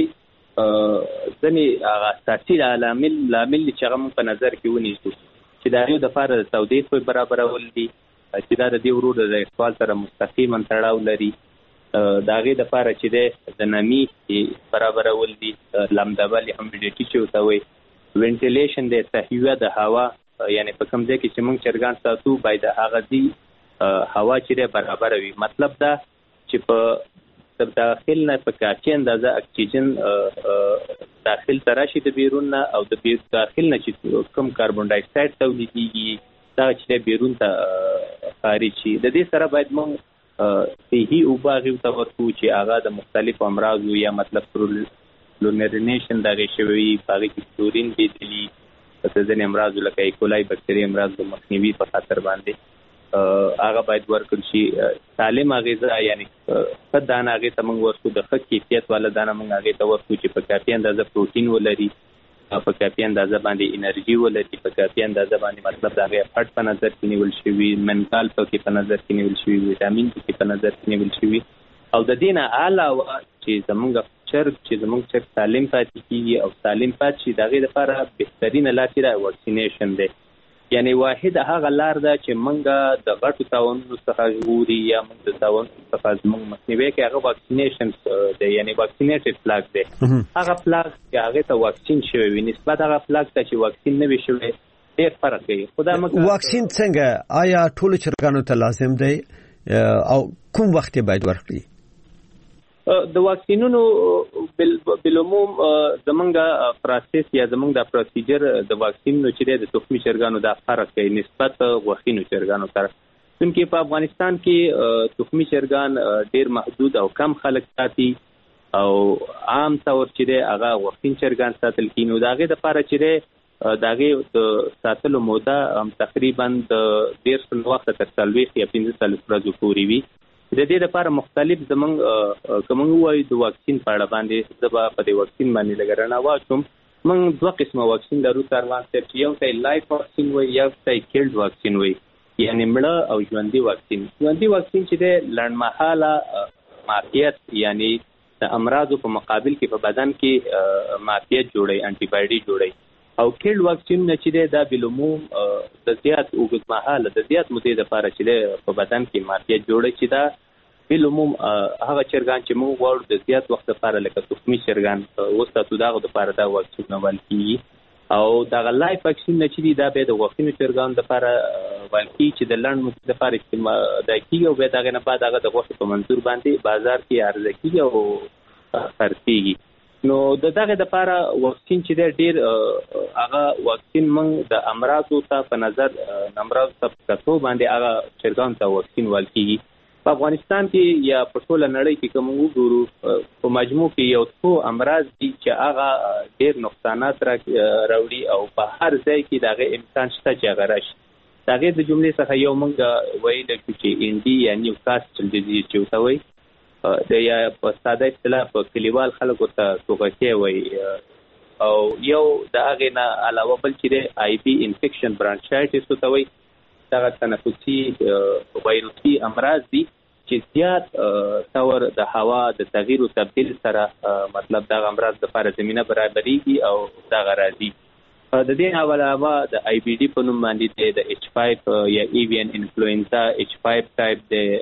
هغې ځینې هغه اساسي لامل لامل چې هغه موږ په نظر کې ونیسو چې د هغې دپاره د تودوخې برابرول دي چې دا د دې ورور د اقبال سره مستقیما تړاو لري. د هغې دپاره چې دی د نمي برابرول دي، لمدول هیومیډیټي چې ورته وایي، وینټیلیشن دی تهویه د هوا، یعنې په کوم ځای کې چې موږ چرګان ساتو باید د هغه ځای هوا چې دی برابره وي. مطلب دا چې په داخل نه په کافي اندازه اکسیجن داخل ته راشي د بیرون نه او د داخل نه چې کوم کاربن ډای اکساید تولیدېږي دغه چې دی بیرون ته خارج شي. د دې سره باید موږ صحي اوبه هغې ته ورکوو چې هغه د مختلفو امراضو یا مطلب کلورینیشن د هغې شوی وي، په هغې کې کلورین بېدلي د ځینې امراضو لکه ایکولای بکتریا امراضو مخنیوي په خاطر باندې هغه باید ورکړل شي. سالمه غذا یعنې ښه دانه هغې ته موږ ورکړو، د ښه کیفیت والا دانه موږ هغې ته ورکړو چې په کافي اندازه پروټین ولري، په کافي اندازه باندې انرژي ولري، په کافي اندازه باندې مطلب د هغې فټ په نظر کې نیول شوي، منرال پکې په نظر کې نیول شوي، ویټامین پکې په نظر کې نیول شوي. او د دې نه علاوه چې زموږ چرګ چې زموږ چرګ سالم پاتې کېږي او سالم پاتې شي د هغې لپاره بهترینه لار چې دا واکسینیشن دی. یعنی واحد هغه لار ده چې موږ د غټو تاوانونو څخه ژغوري یا موږ د تاوانونو څخه زموږ مخنیوی کوي، هغه واکسینیشن دی، یعنی واکسینیټډ فلاګ دی. هغه فلاګ چې هغې ته واکسین شوی وي نسبت هغه فلاګ ته چې واکسین نه وي شوی ډېر فرق کوي. خو دا واکسین څنګه آیا ټولو چرګانو ته لازم دی او کوم وخت باید ورکړي؟ د واکسینونو بالعموم زمونږ پروسس یا زمونږ د پروسیجر د واکسینونو چې دی د تخمي چرګانو دا فرق کوي نسبت غوښینو چرګانو سره، چونکې په افغانستان کې تخمي چرګان ډېر محدود او کم خلک ساتي او عام طور چې دی هغه غوښین چرګان ساتل کېږي. نو د هغې دپاره چې دی د هغې د ساتلو موده تقریبا د دېرش وخته تر څلوېښت یا پنځه څلوېښت ورځو پورې وي. د دې لپاره مختلف زمونږ کوم وایي د واکسین په اړه باندې د په دې واکسین باندې لګرنه واچوم. موږ دوه قسمه واکسین لرو سروان صاحب، چې یو ته لایف واکسین وایي، یو ته کیلډ واکسین وایي، یعنی مړه او ژوندۍ واکسین. ژوندۍ واکسین چې د لنډمهاله معافیت یعنی د امراضو په مقابل کې په بدن کې معافیت جوړي، انټي بایډي جوړي. او کیلډ واکسین چې دی دا بالعموم د زیات اوږدمهاله د زیات مودې لپاره چې دی په بدن کې معافیت جوړي، چې دا بالعموم هغه چرګان چې موږ غواړو د زیات وخت لپاره لکه تخمي چرګان وساتو دغه لپاره دا واکسین ول کیږي. او دغه لایف واکسین چې دی دا به د غوښتنې چرګان لپاره ول کیږي چې د لنډ مودې لپاره استعمال د کیږي او به دغه نه بعد هغه د غوښتنې په منظور باندې بازار کې عرضه کیږي او خرڅيږي. نو د دغه لپاره واکسین چې دی ډیر هغه واکسین موږ د امراضو ته په نظر امراض ته په کتو باندې هغه چرګان ته واکسین ول کیږي. په افغانستان کې یا په ټوله نړۍ کې کوم وګورو په مجموع کې یو څو امراض دي چې هغه ډېر نقصانات راوړي او په هر ځای کې دغه امکان شته چې هغه راشي. دغه د جملې څخه یو موږ وایو چې انډي یا نیوکاسټل ډیزیز چې وته وایي د یا په ساده اصطلاح په کلیوال خلکو ته توغکې وایي، او یو د هغې نه علاوه بل چې دی آی بي انفیکشن برانشایټس وته وایي. دغه تنفسي وایروسي امراض دي چې زیات تور د هوا د تغییر او تبديل سره مطلب دغه امراض لپاره زمينه برابرېږي او دغه راځي. د دې علاوه د آی بي ډي په نوم باندې د ایچ فایو یا ایوین انفلوئنزا ایچ فایو ټایپ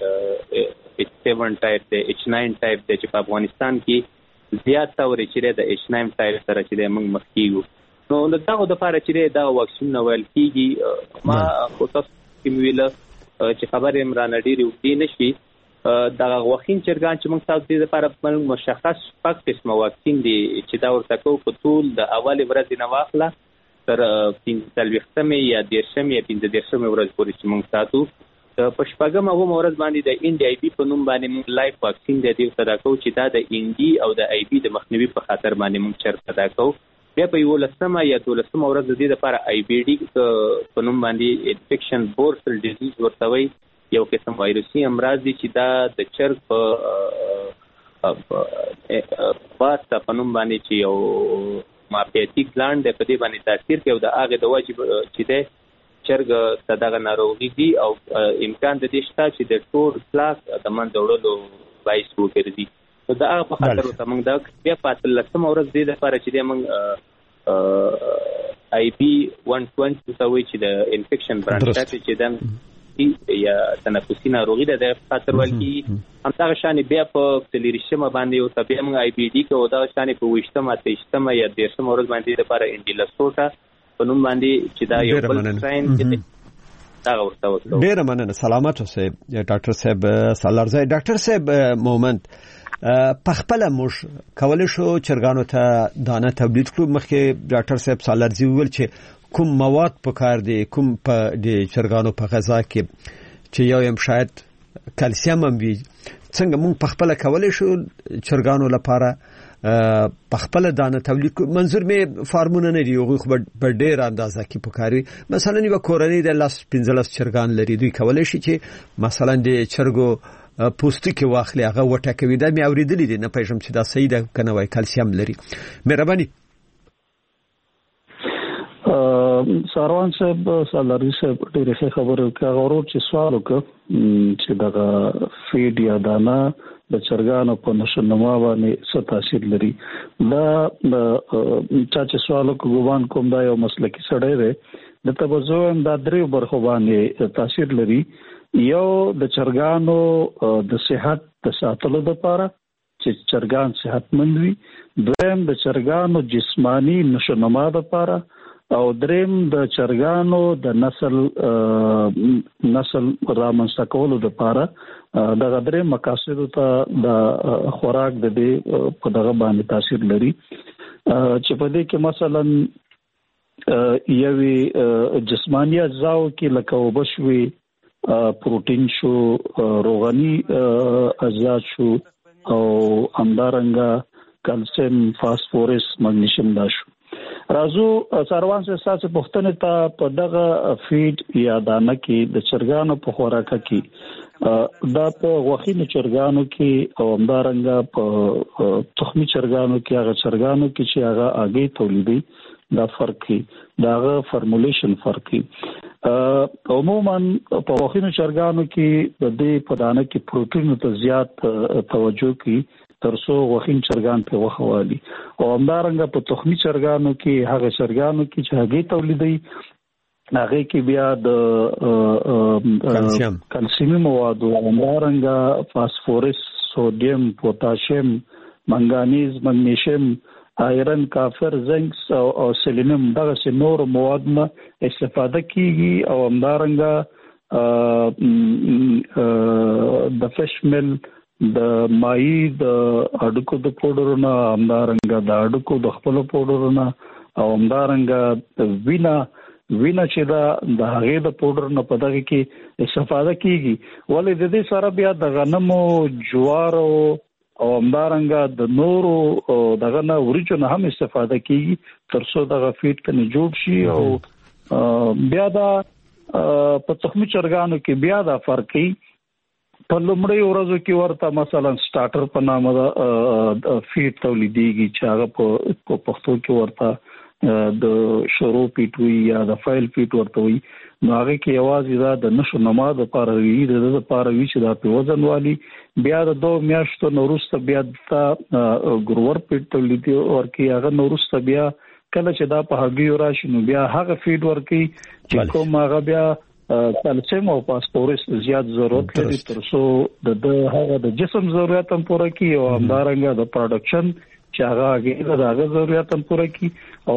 د ایچ سیون ټایپ د ایچ ناین ټایپ د چې په افغانستان کې زیات تور چې د ایچ ناین ټایپ سره چې موږ مخ کیږو. نو دغه لپاره چې دا واکسین ول کیږي ما خو تاسو کې ویل چې خبرې عمران ډېری وډی نشي. دغه غوښین چرګان چې موږ تاسو دې لپاره مشخص پک قسمه واکسین دي چې دا ورته کو په ټول د اول ورځې نه واخله تر پنځه څلوېښتمې یا دېرشمې یا پنځه دېرشمې ورځ پورې چې موږ ساتو. په شپږمه اوومه ورځ باندې د انډي آی بي په نوم باندې موږ لایف واکسین د دې سره کوو چې دا د انډي او د آی بي د مخنیوي په خاطر باندې موږ چرته دا کوو. بیا په یولسمه یا دولسمه ورځ د دې لپاره آی بي ډي په نوم باندې انفیکشن بورسل ډیزیز ورته وایي، یو قسم وایروسي امراض دي چې دا د چرګ په باسته په نوم باندې چې یو معافیتي ګلاند دی په دې باندې تاثیر کوي او د هغې د وجې چې دی چرګ ته دغه ناروغي دي او امکان د دې شته چې د ټول کلاس د منځه وړلو باعث وګرځي. دا هغه په خاطر ته موږ دا بیا په اتلسمه ورځ دې لپاره چې دی موږ آی بي ون ټوینټي ته وایي چې د انفیکشن برانشایټس چې ده یا تنفسي ناروغي ده د خاطر ول کېږي. همدغه شانې بیا په څلېرویشتمه باندې ورته بیا موږ آی بي ډي کوو. دغه شانې په اوویشتمه اتهویشتمه یا دېرشمه ورځ باندې لپاره انډیلسوټا په نوم باندې چې دا یو بل سټراین دی دغه ورته وکړو. ډېره مننه. سلامت اوسئ ډاکټر صاحب سالارزی. ډاکټر صاحب مومند په خپل موږ کولای شو چرګانو ته دانه تولید کړو. مخکې ډاکټر صاحب سالارزی ویل چې کوم مواد په کار دي کوم په د چرګانو په غذا کې چې یو یم شاید کلسیم هم وي، څنګه موږ په خپل کولای شو چرګانو لپاره په خپل دانه تولید کړو؟ منظور مې فارمونه نه دي، هغوی خو په ډېر اندازه کې پکاري. مثلا یو کورنۍ د لس پنځلس چرګان لري، دوی کولای شي چې مثلا د چرګو پوستکی واخلي هغه وټکوي. دا مې اورېدلي دي، نه پوهېږم چې دا صحیح ده که نه وایي کلسیم لري. مهرباني. ساروان صاحب سالاري صاحب ډېرې ښې خبرې وکړې. هغه ورور چې سوال وکړ چې دغه فیډ یا دانه د چرګانو په نشونما باندې څه تاثیر لري. دا چا چې سوال وکړ ګومان کوم دا یو مسلکي سړی دی، د تبزوم دا درې برخو باندې تاثیر لري. یو د چرګانو د صحت د ساتلو لپاره چې چرګان صحتمند وي، دویم د چرګانو جسمانی نشونما لپاره، او دریم د چرګانو د نسل نسل رامنځته کولو لپاره. دغه درې مقاصد ته د خوراک د دې په دغه باندې تاثیر لري چې په دې کې مثلا یوې جسمانی اجزاو کې لکه اوبه شوي، پروتین شو، روغني اجزا شو، او همدارنګه کلسیم، فاسفورس، مګنیشیم دا شو. راځو ساروان سے ساسه پښتنه ته په دغه فیډ یا دانه کې د چرګانو په خوراک کې دا په غوښینو چرګانو کې او همدارنګه په تخمي چرګانو کې هغه چرګانو کې چې هغه اگې تولیدي دا فرق کی داغه فارمولیشن فرق کی عموما په غوښینو چرګانو کې د دې په دانه کې پروتین ته زیات توجه کی ترڅو غوښین چرګان په وخوالي او همدارنګه په تخمي چرګانو کې هغه چرګانو کې چې هغه تولیدي هغه کې بیا د کلسیم کلسیمي مواد او همدارنګه فاسفورس سوډیم پوتاشیم منګانیز مګنیشیم آیرن کافر زنک او سیلینیم دغه سه نور مواد نه استفاده کیږي او همدارنګه د فش مل د مای د اډکو د پودرونه همدارنګه د اډکو د خپل پودرونه او همدارنګه وینا وینا چې دا د هغه د پودر نه په دغه کې استفاده کیږي ولې د دې سره بیا د غنمو جوار او همدارنګه د نورو دغه نه ورچو نه هم استفاده کیږي ترڅو دغه فیډ کنه جوړ شي او بیا دا په تخمي چرګانو کې بیا دا فرقي په لومړی ورځو کې ورته مثلا سٹارټر په نامه د فیډ تولیديږي چې هغه په پښتو کې ورته د شورو پیټوي یا د فایل پیټ ورته وي نو هغه کې یوازې دا د نشو نماز لپاره وی د لپاره وی چې دا په وزن والی بیا د دوه میاشتو نورسته بیا د ګرور پیټ تولیدي ورکی هغه نورسته بیا کله چې دا په هغه راشي نو بیا هغه فیډ ورکی چې کوم هغه بیا کلسیم او فاسفورس زیات ضرورت لري ترڅو د هغه د جسم ضرورت هم پوره کړي او همدارنګه د پروډکشن چې هغه هغه هغه ضرورت هم پوره کړي او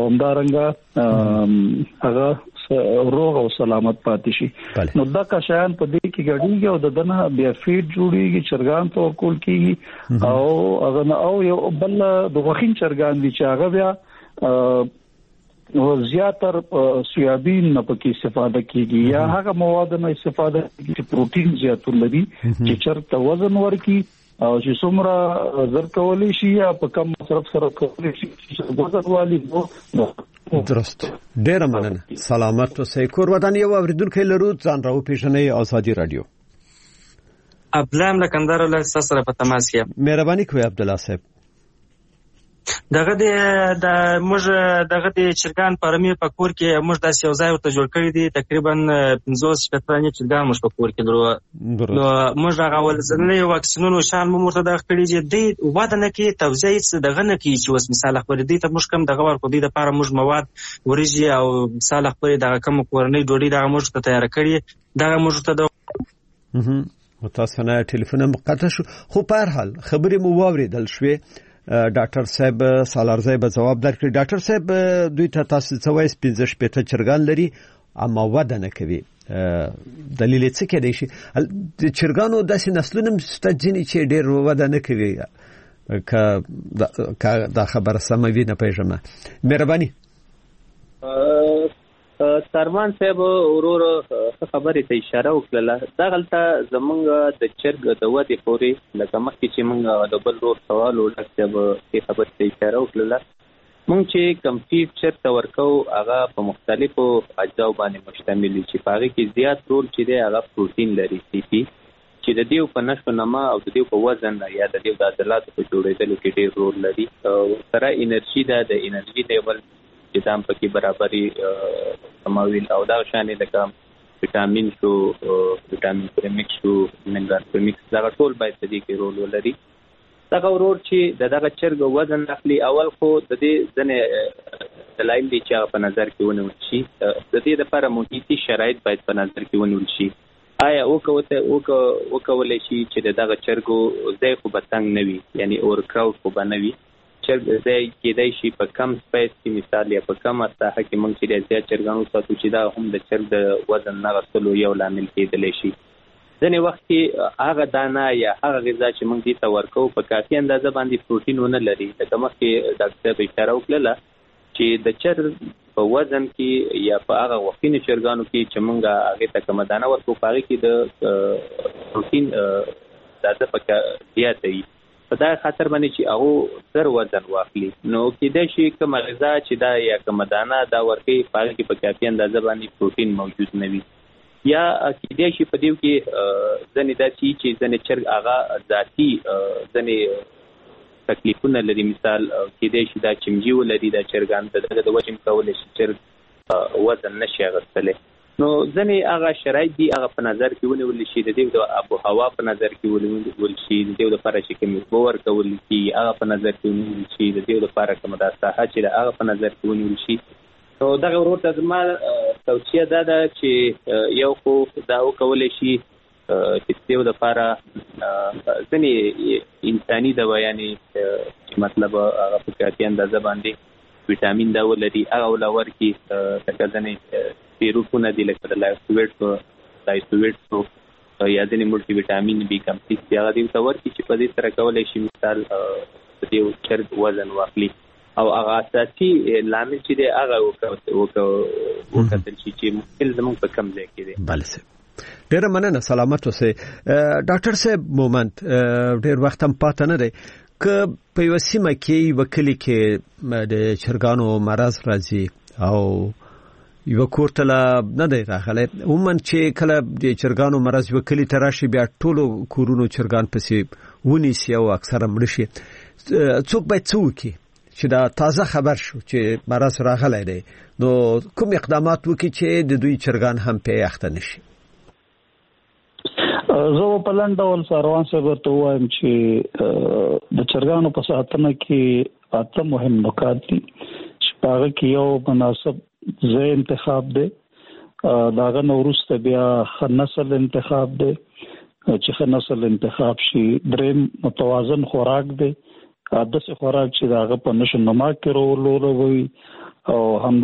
همدارنګه هغه روغ او سلامت پاتې شي نو دا کا شایان په دې کې غړيږي او د دنه بیا فیډ جوړيږي چرګان ته ورکول کیږي او هغه او یو بل د غوښین چرګان دي چې هغه بیا او زیاتر سویابین نه پکې استفاده کیږي یا هغه مواد نه استفاده کیږي چې پروتین زیات لري چې چرته وزن ورکی او چې څومره زر کولی شي یا په کم مصرف سره کولی شي چې وزن والی نو درست ډیر مننه سلامت اوسئ کور ودان یو اوریدونکو لرو ځان راو پیژنې ازادي رادیو ابلام لکندر له سره په تماس کې مهرباني کوئ عبد الله صاحب دغه د موږ دغه د چرګان پرمې په کور کې موږ داسې یو ځای ورته جوړ کړی دی تقریبا پنځوس شپږ چرګان موږ په کور کې درو نو موږ هغه ولزنې واکسینونو شان مو مرته دغه کړی دی د واده نه کې توزیع دغه نه کې چې وس مثال خبرې دی ته موږ کوم دغه ورکو دی د لپاره موږ مواد وريجي او مثال خبرې دغه کوم کورنۍ ډوډۍ دغه موږ ته تیار کړی دغه موږ ته د متاسفانه ټلیفون مقطع شو خو په هر حال خبرې مو واوریدل شوې ډاکټر صاحب سالارزی به جواب درکړي ډاکټر صاحب دوی ته تاسو څه وایي پنځه شپږ چرګان لري اما وده نه کوي دلیل څه کې دی شي د چرګانو داسې نسلونه مستجنې چې ډېر وده نه کوي که دا خبره سمه وي نه پېژنم مهرباني سرمان صاحب ورور خبرې ته اشاره وکړه دا غلطه زمونږ د چرګ د ودې پورې لکه مخکې چې مونږ د بل ورور سوال وکړ چې خبرې ته اشاره وکړه مونږ چې کم فیډ چرګ ته ورکو هغه په مختلفو اجزاو باندې مشتمل چې په هغه کې زیات رول چې دی هغه پروتین لري سی پی چې د دیو په نشو نما او د دیو په وزن یا د دیو د عضلاتو په جوړېدلو کې ډېر رول لري او سره انرژي ده د انرژي لیول چې دام پکې برابرۍ تمویل او دا شانې لکه وټامین شو وټامین پریمیکس شو منرال پریمیکس دا ټول باید د دې کې رول ولري دا ورور چې دغه چرګ وزن اخلي اول خو د دې ځنه دلایل دي چې په نظر کې ونیول شي د دې لپاره محیطي شرایط باید په نظر کې ونیول شي آیا او کوته او وکولای شي چې دغه چرګو ځای خو بتنګ نه وي یعنی اور کراود خو بنوي چرګ ځای کېدای شي په کم سپیس کې مثال یا په کم ساحه کې مونږ چې زیات چرګانو ساتو چې دا هم د چرګ د وزن نه غسلو یو لامل کېدلی شي ځینې وخت کې هغه دانه یا هغه غذا چې مونږ دې ته ورکوو په کافي اندازه باندې پروټین ونه لري لکه مخکې ډاکټر صاحب اشاره وکړله چې د چرګ په وزن کې یا په هغه وختینو چرګانو کې چې مونږ هغې ته کومه دانه ورکوو په هغې کې د پروټین اندازه پکې زیاته وي په دا خاطر باندې چې هغه زر وزن واخلي نو کېدای شي کومه غذا چې دا یا کومه دانه دا ورکوي په هغې کې په کافي اندازه باندې پروټین موجود نه وي یا کېدای شي په دې کې ځنې داسې چې ځنې چرګ هغه ذاتي ځنې تکلیفونه لري. مثال کېدای شي دا چمجي ولري، دا چرګان د دغه د وجم کولی شي چرګ وزن نشي اخیستلی. نو ځنې هغه شرایط دي هغه په نظر کې ونیول شي، د دې د آب و هوا په نظر کې ونیول شي، د دې لپاره چې کوم اوبه ورکول کېږي هغه په نظر کې ونیول شي، د دې لپاره کومه دا ساحه چې ده هغه په نظر کې ونیول شي. نو دغه ورور ته زما توصیه دا ده چې یو خو دا وکولی شي چې د دې لپاره ځینې انساني دوايانې چې مطلب هغه په کافي اندازه باندې ویټامین دا ولري هغه ولا ورکړي، لکه ځینې سیروپونه دي لکه د لایسوویټ لایسوویټ یا ځینې ملټي ویټامین بي کمپلیکس دي هغه دې ورته ورکړي چې په دې سره کولی شي مثال د دې چرګ وزن واخلي او هغه اساسي لامل چې دی هغه وکتل شي چې مشکل زموږ په کوم ځای کې دی. بله صاحب ډېره مننه، سلامت اوسئ. ډاکټر صاحب مومند ډېر وخت هم پاته نه دی که په یوه سیمه کې یوه کلي کې د چرګانو مرض راځي او یوه کور ته نه دی راغلی، عموما چې کله د چرګانو مرض یوه کلي ته راشي بیا ټولو کورونو چرګان پسې ونیسي او اکثره مړه شي، څوک باید څه وکړي چې دا تازه خبر شو چې مرض راغلی دی؟ نو کوم اقدامات وکړي چې د دوی چرګان هم پې اخته نشي؟ زه په لنډ ډول ساروان صاحب ورته ووایم چې د چرګانو په ساتنه کې اته مهم نکات دي چې په هغه کې یو مناسب ځای انتخاب دی، د هغه نه وروسته بیا ښه نسل انتخاب دی، چې ښه نسل انتخاب شي، دریم متوازن خوراک دی، داسې خوراک چې د هغه په نشو نما کې رولوي او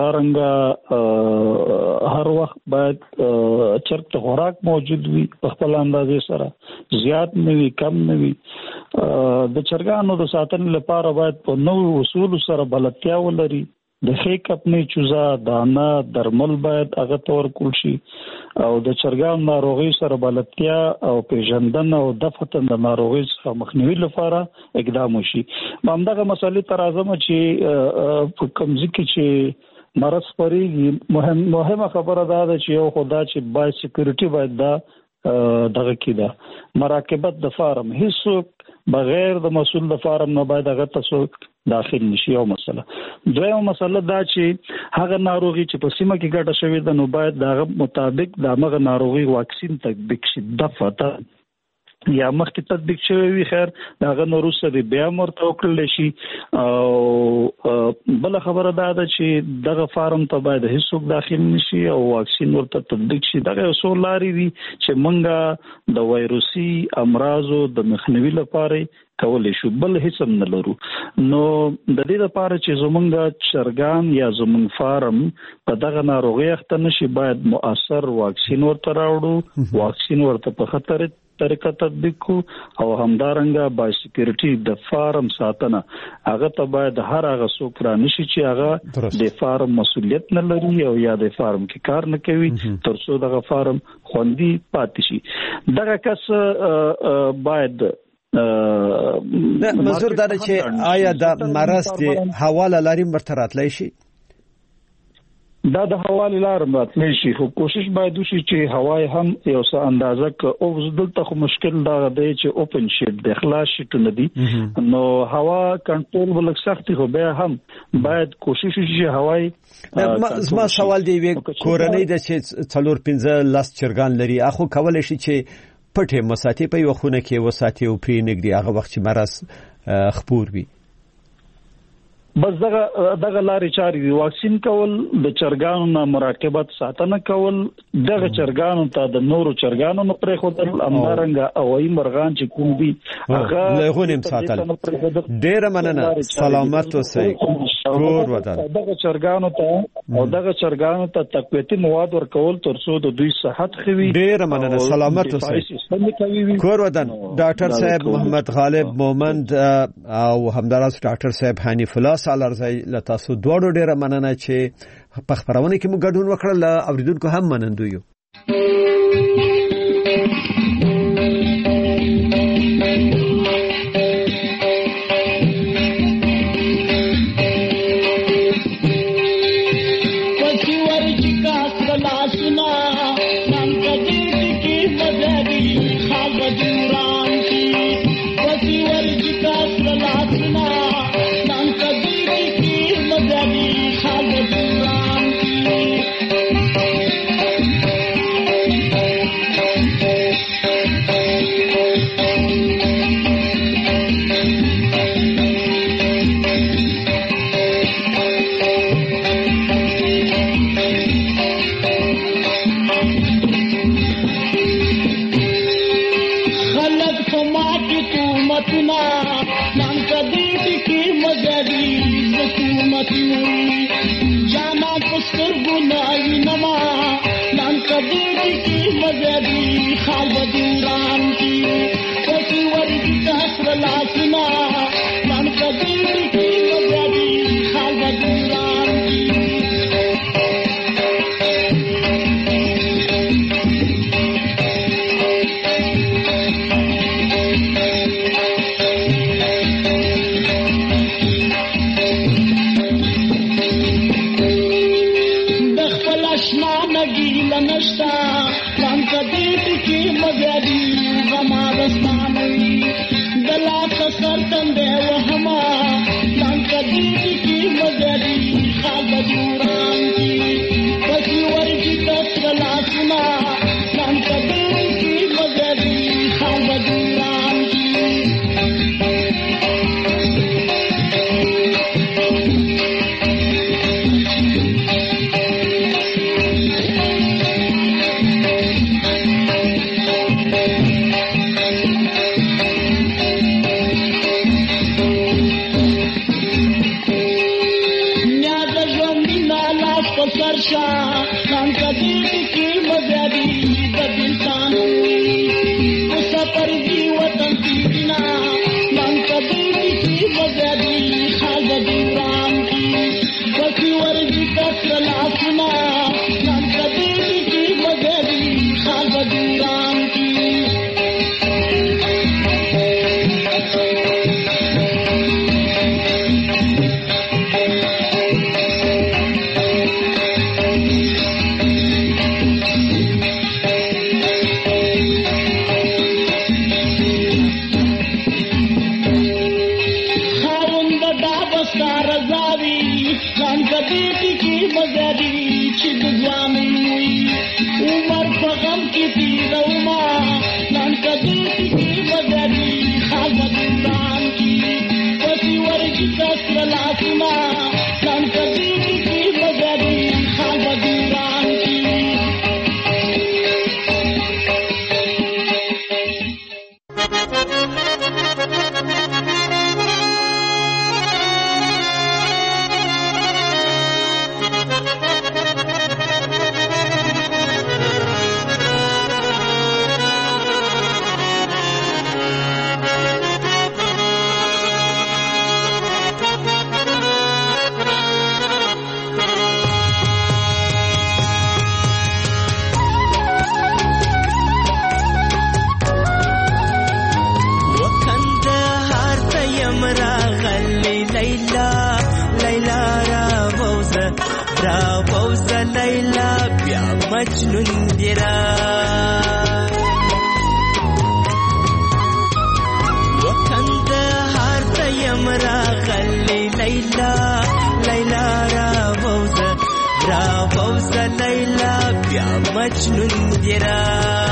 همدارنګه هر وخت باید چرګ ته خوراک موجود وي په خپل اندازې سره، زیات نه وي کم نه وي. د چرګانو د ساتنې لپاره باید په نوو اصولو سره بلدتیا ولري، د ښې کپنې چوزه دانه درمل باید هغه ته ورکړل شي او د چرګانو ناروغۍ سره بلدتیا او پیژندنه او دفعه د ناروغۍ څخه مخنیوي لپاره اقدام وشي. همدغه مسلې ته راځم چې په کوم ځای کې چې مرض خپرېږي مهم مهمه خبره دا ده چې یو خو دا چې بای سکیورټي باید دا دغه کې ده، مراقبت د فارم، هیڅوک بغیر د مسؤل د فارم نه باید هغه تاسو داخل نشي. یو مسله. دویمه مسله دا چې هغه ناروغي چې په سیمه کې ګټه شوې ده نو باید دغه مطابق د هغه ناروغي واکسین تطبیق شي دفعه یا مخکې تطبیق شوی وي، خیر دغه وروسته بیا مرته وکړل شي. او بل خبره دا ده چې دغه فارم ته باید هیڅوک داخل نشي او واکسین ورته تطبیق شي. دغه اصول لاري وي چې مونږه د وایروسي امراضو د مخنیوي لپاره کولای شو، بل هیڅ هم نه لرو. نو د دې لپاره چې زمونږ چرګان یا زمونږ فارم په دغه ناروغي اخته نشي باید مؤثر واکسین ورته راوړو، واکسین ورته په خطر طریقه تطبیق کو او همدارنګه بای سکیورټي د فارم ساتنه هغه ته باید هر هغه څوک را نشي چې هغه د فارم مسؤلیت نه لري او یا د فارم کې کار نه کوي تر څو دغه فارم خوندي پاتې شي. دغه کس باید منظور دا چې آیا د مرض د حواله لري مرته راتلی شي؟ دا د حواله لار راتلی شي، خو کوشش باید وشي چې هوای هم یو څه اندازه ک او دلته خو مشکل دا دی چې اوپن شي د اخلاص شټونه دي، نو هوا کنټرول ولک سختي خو به هم باید کوشش وشي چې هوای. زما سوال دی کورنۍ د چې څلور پنځه لاس چرګان لري اخو کولای شي چې پټه مساتې په یو خونه کې وساتي او پرې نګدي هغه وخت چې مرض خپور وي. بس دغه دغه لارې چارې دي، واکسین کول، د چرګانو نه مراقبت ساتنه کول، دغه چرګانو ته د نورو چرګانو نه پرېښودل، همدارنګه هوایي مرغان چې کوم دي هغه لغون هم ساتل. ډېره مننه، سلامت اوسئ. کور ودان دغه چرګانو ته او دغه چرګانو ته تقویتي مواد ورکول تر څو د دوی صحت ښه وي. ډېره مننه، سلامت اوسئ. کور ودان ډاکټر صاحب محمد غالب مومند او همداراز ډاکټر صاحب حنیف الله سالارزای لتاسو دوړو ډیره مننه چې په خبرونه کې مو ګډون وکړل، اوریدونکو هم منندو یو. پچور چکا سلا سنا نام سترګونه وینما نن کدی کی مزدي خال بدوران کی کوي ورګي تاسو لاسنا نن کدی کی مزدي خال بدوران کی نشتا لان کدی کی مزدی غما بسمانی دلا خسر تندے وهما لان کدی کی مزدی خال دوران کی پسی ورجی تسر لاسنا لان کدی کی مزدی خال دوران کی نان کدی کی مزدی بدلتان اس پر دی وطن دینا نان کدی کی مزدی خال دوران کی کسی ورگی کسر لاسنا نان کدی کی مزدی خال دوران کی عمر پغم کی تیروما نان کدی کی مزدی خال دوران کی کسی ورگی کسر لاسنا نان کدی کی مزدی خال دوران کی مجنون دیرا وکند هر تیم را غلی لیلا لیلا را بوز را بوز لیلا بیا مجنون دیرا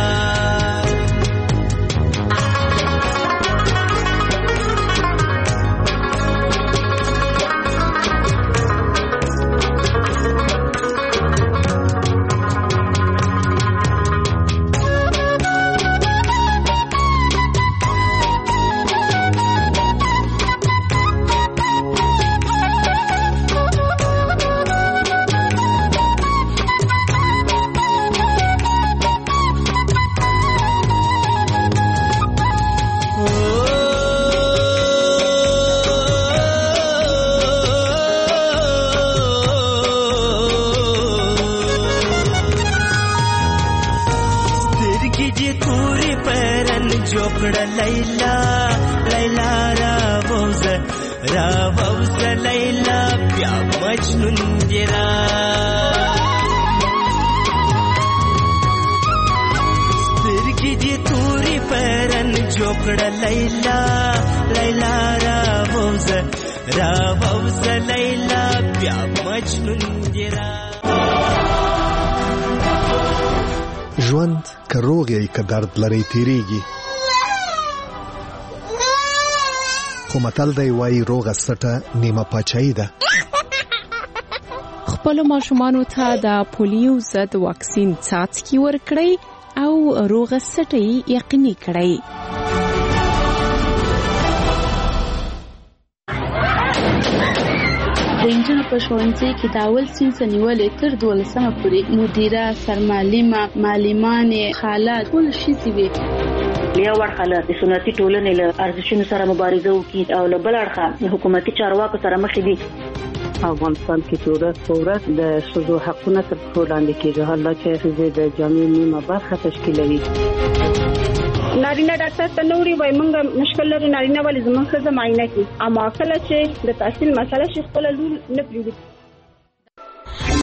لیلا لیلا را بوز را بوز لیلا بیا مجنون دیرا سترګې دې تورې پرن جوړ لیلا لیلا را بوز را بوز لیلا بیا مجنون دیرا ژوند که روغ یې که درد لري تیریږي خو متل دی وایي روغه سټه نیمه پاچاهي ده. خپلو ماشومانو ته د پولیو ضد واکسین څاڅکي ورکړئ او روغه سټه یې یقیني کړئ. د انجونو په ښوونځي کې د اول صنف نیولې تر دولسمه پورې مدیره، سرمعلمه، معلمانې، خالات ټول ښځې وي. یو اړخ له سنتي ټولنې له ارزښتونو سره مبارزه وکړي او له بل اړخه حکومتي چارواکو سره مخ دي. افغانستان کې چې ورځ په ورځ د ښځو حقونه تر پښو لاندې کېږي، حالا چې ښځې د جامعې نیمه برخه تشکیلوي. نارینه ډاکټر ته نوري وای مونږ مشکل لري نارینه ولې زموږ ښځه معاینه کوي، اما کله چې د تحصیل مسله شي خپل لور نه پریږدي.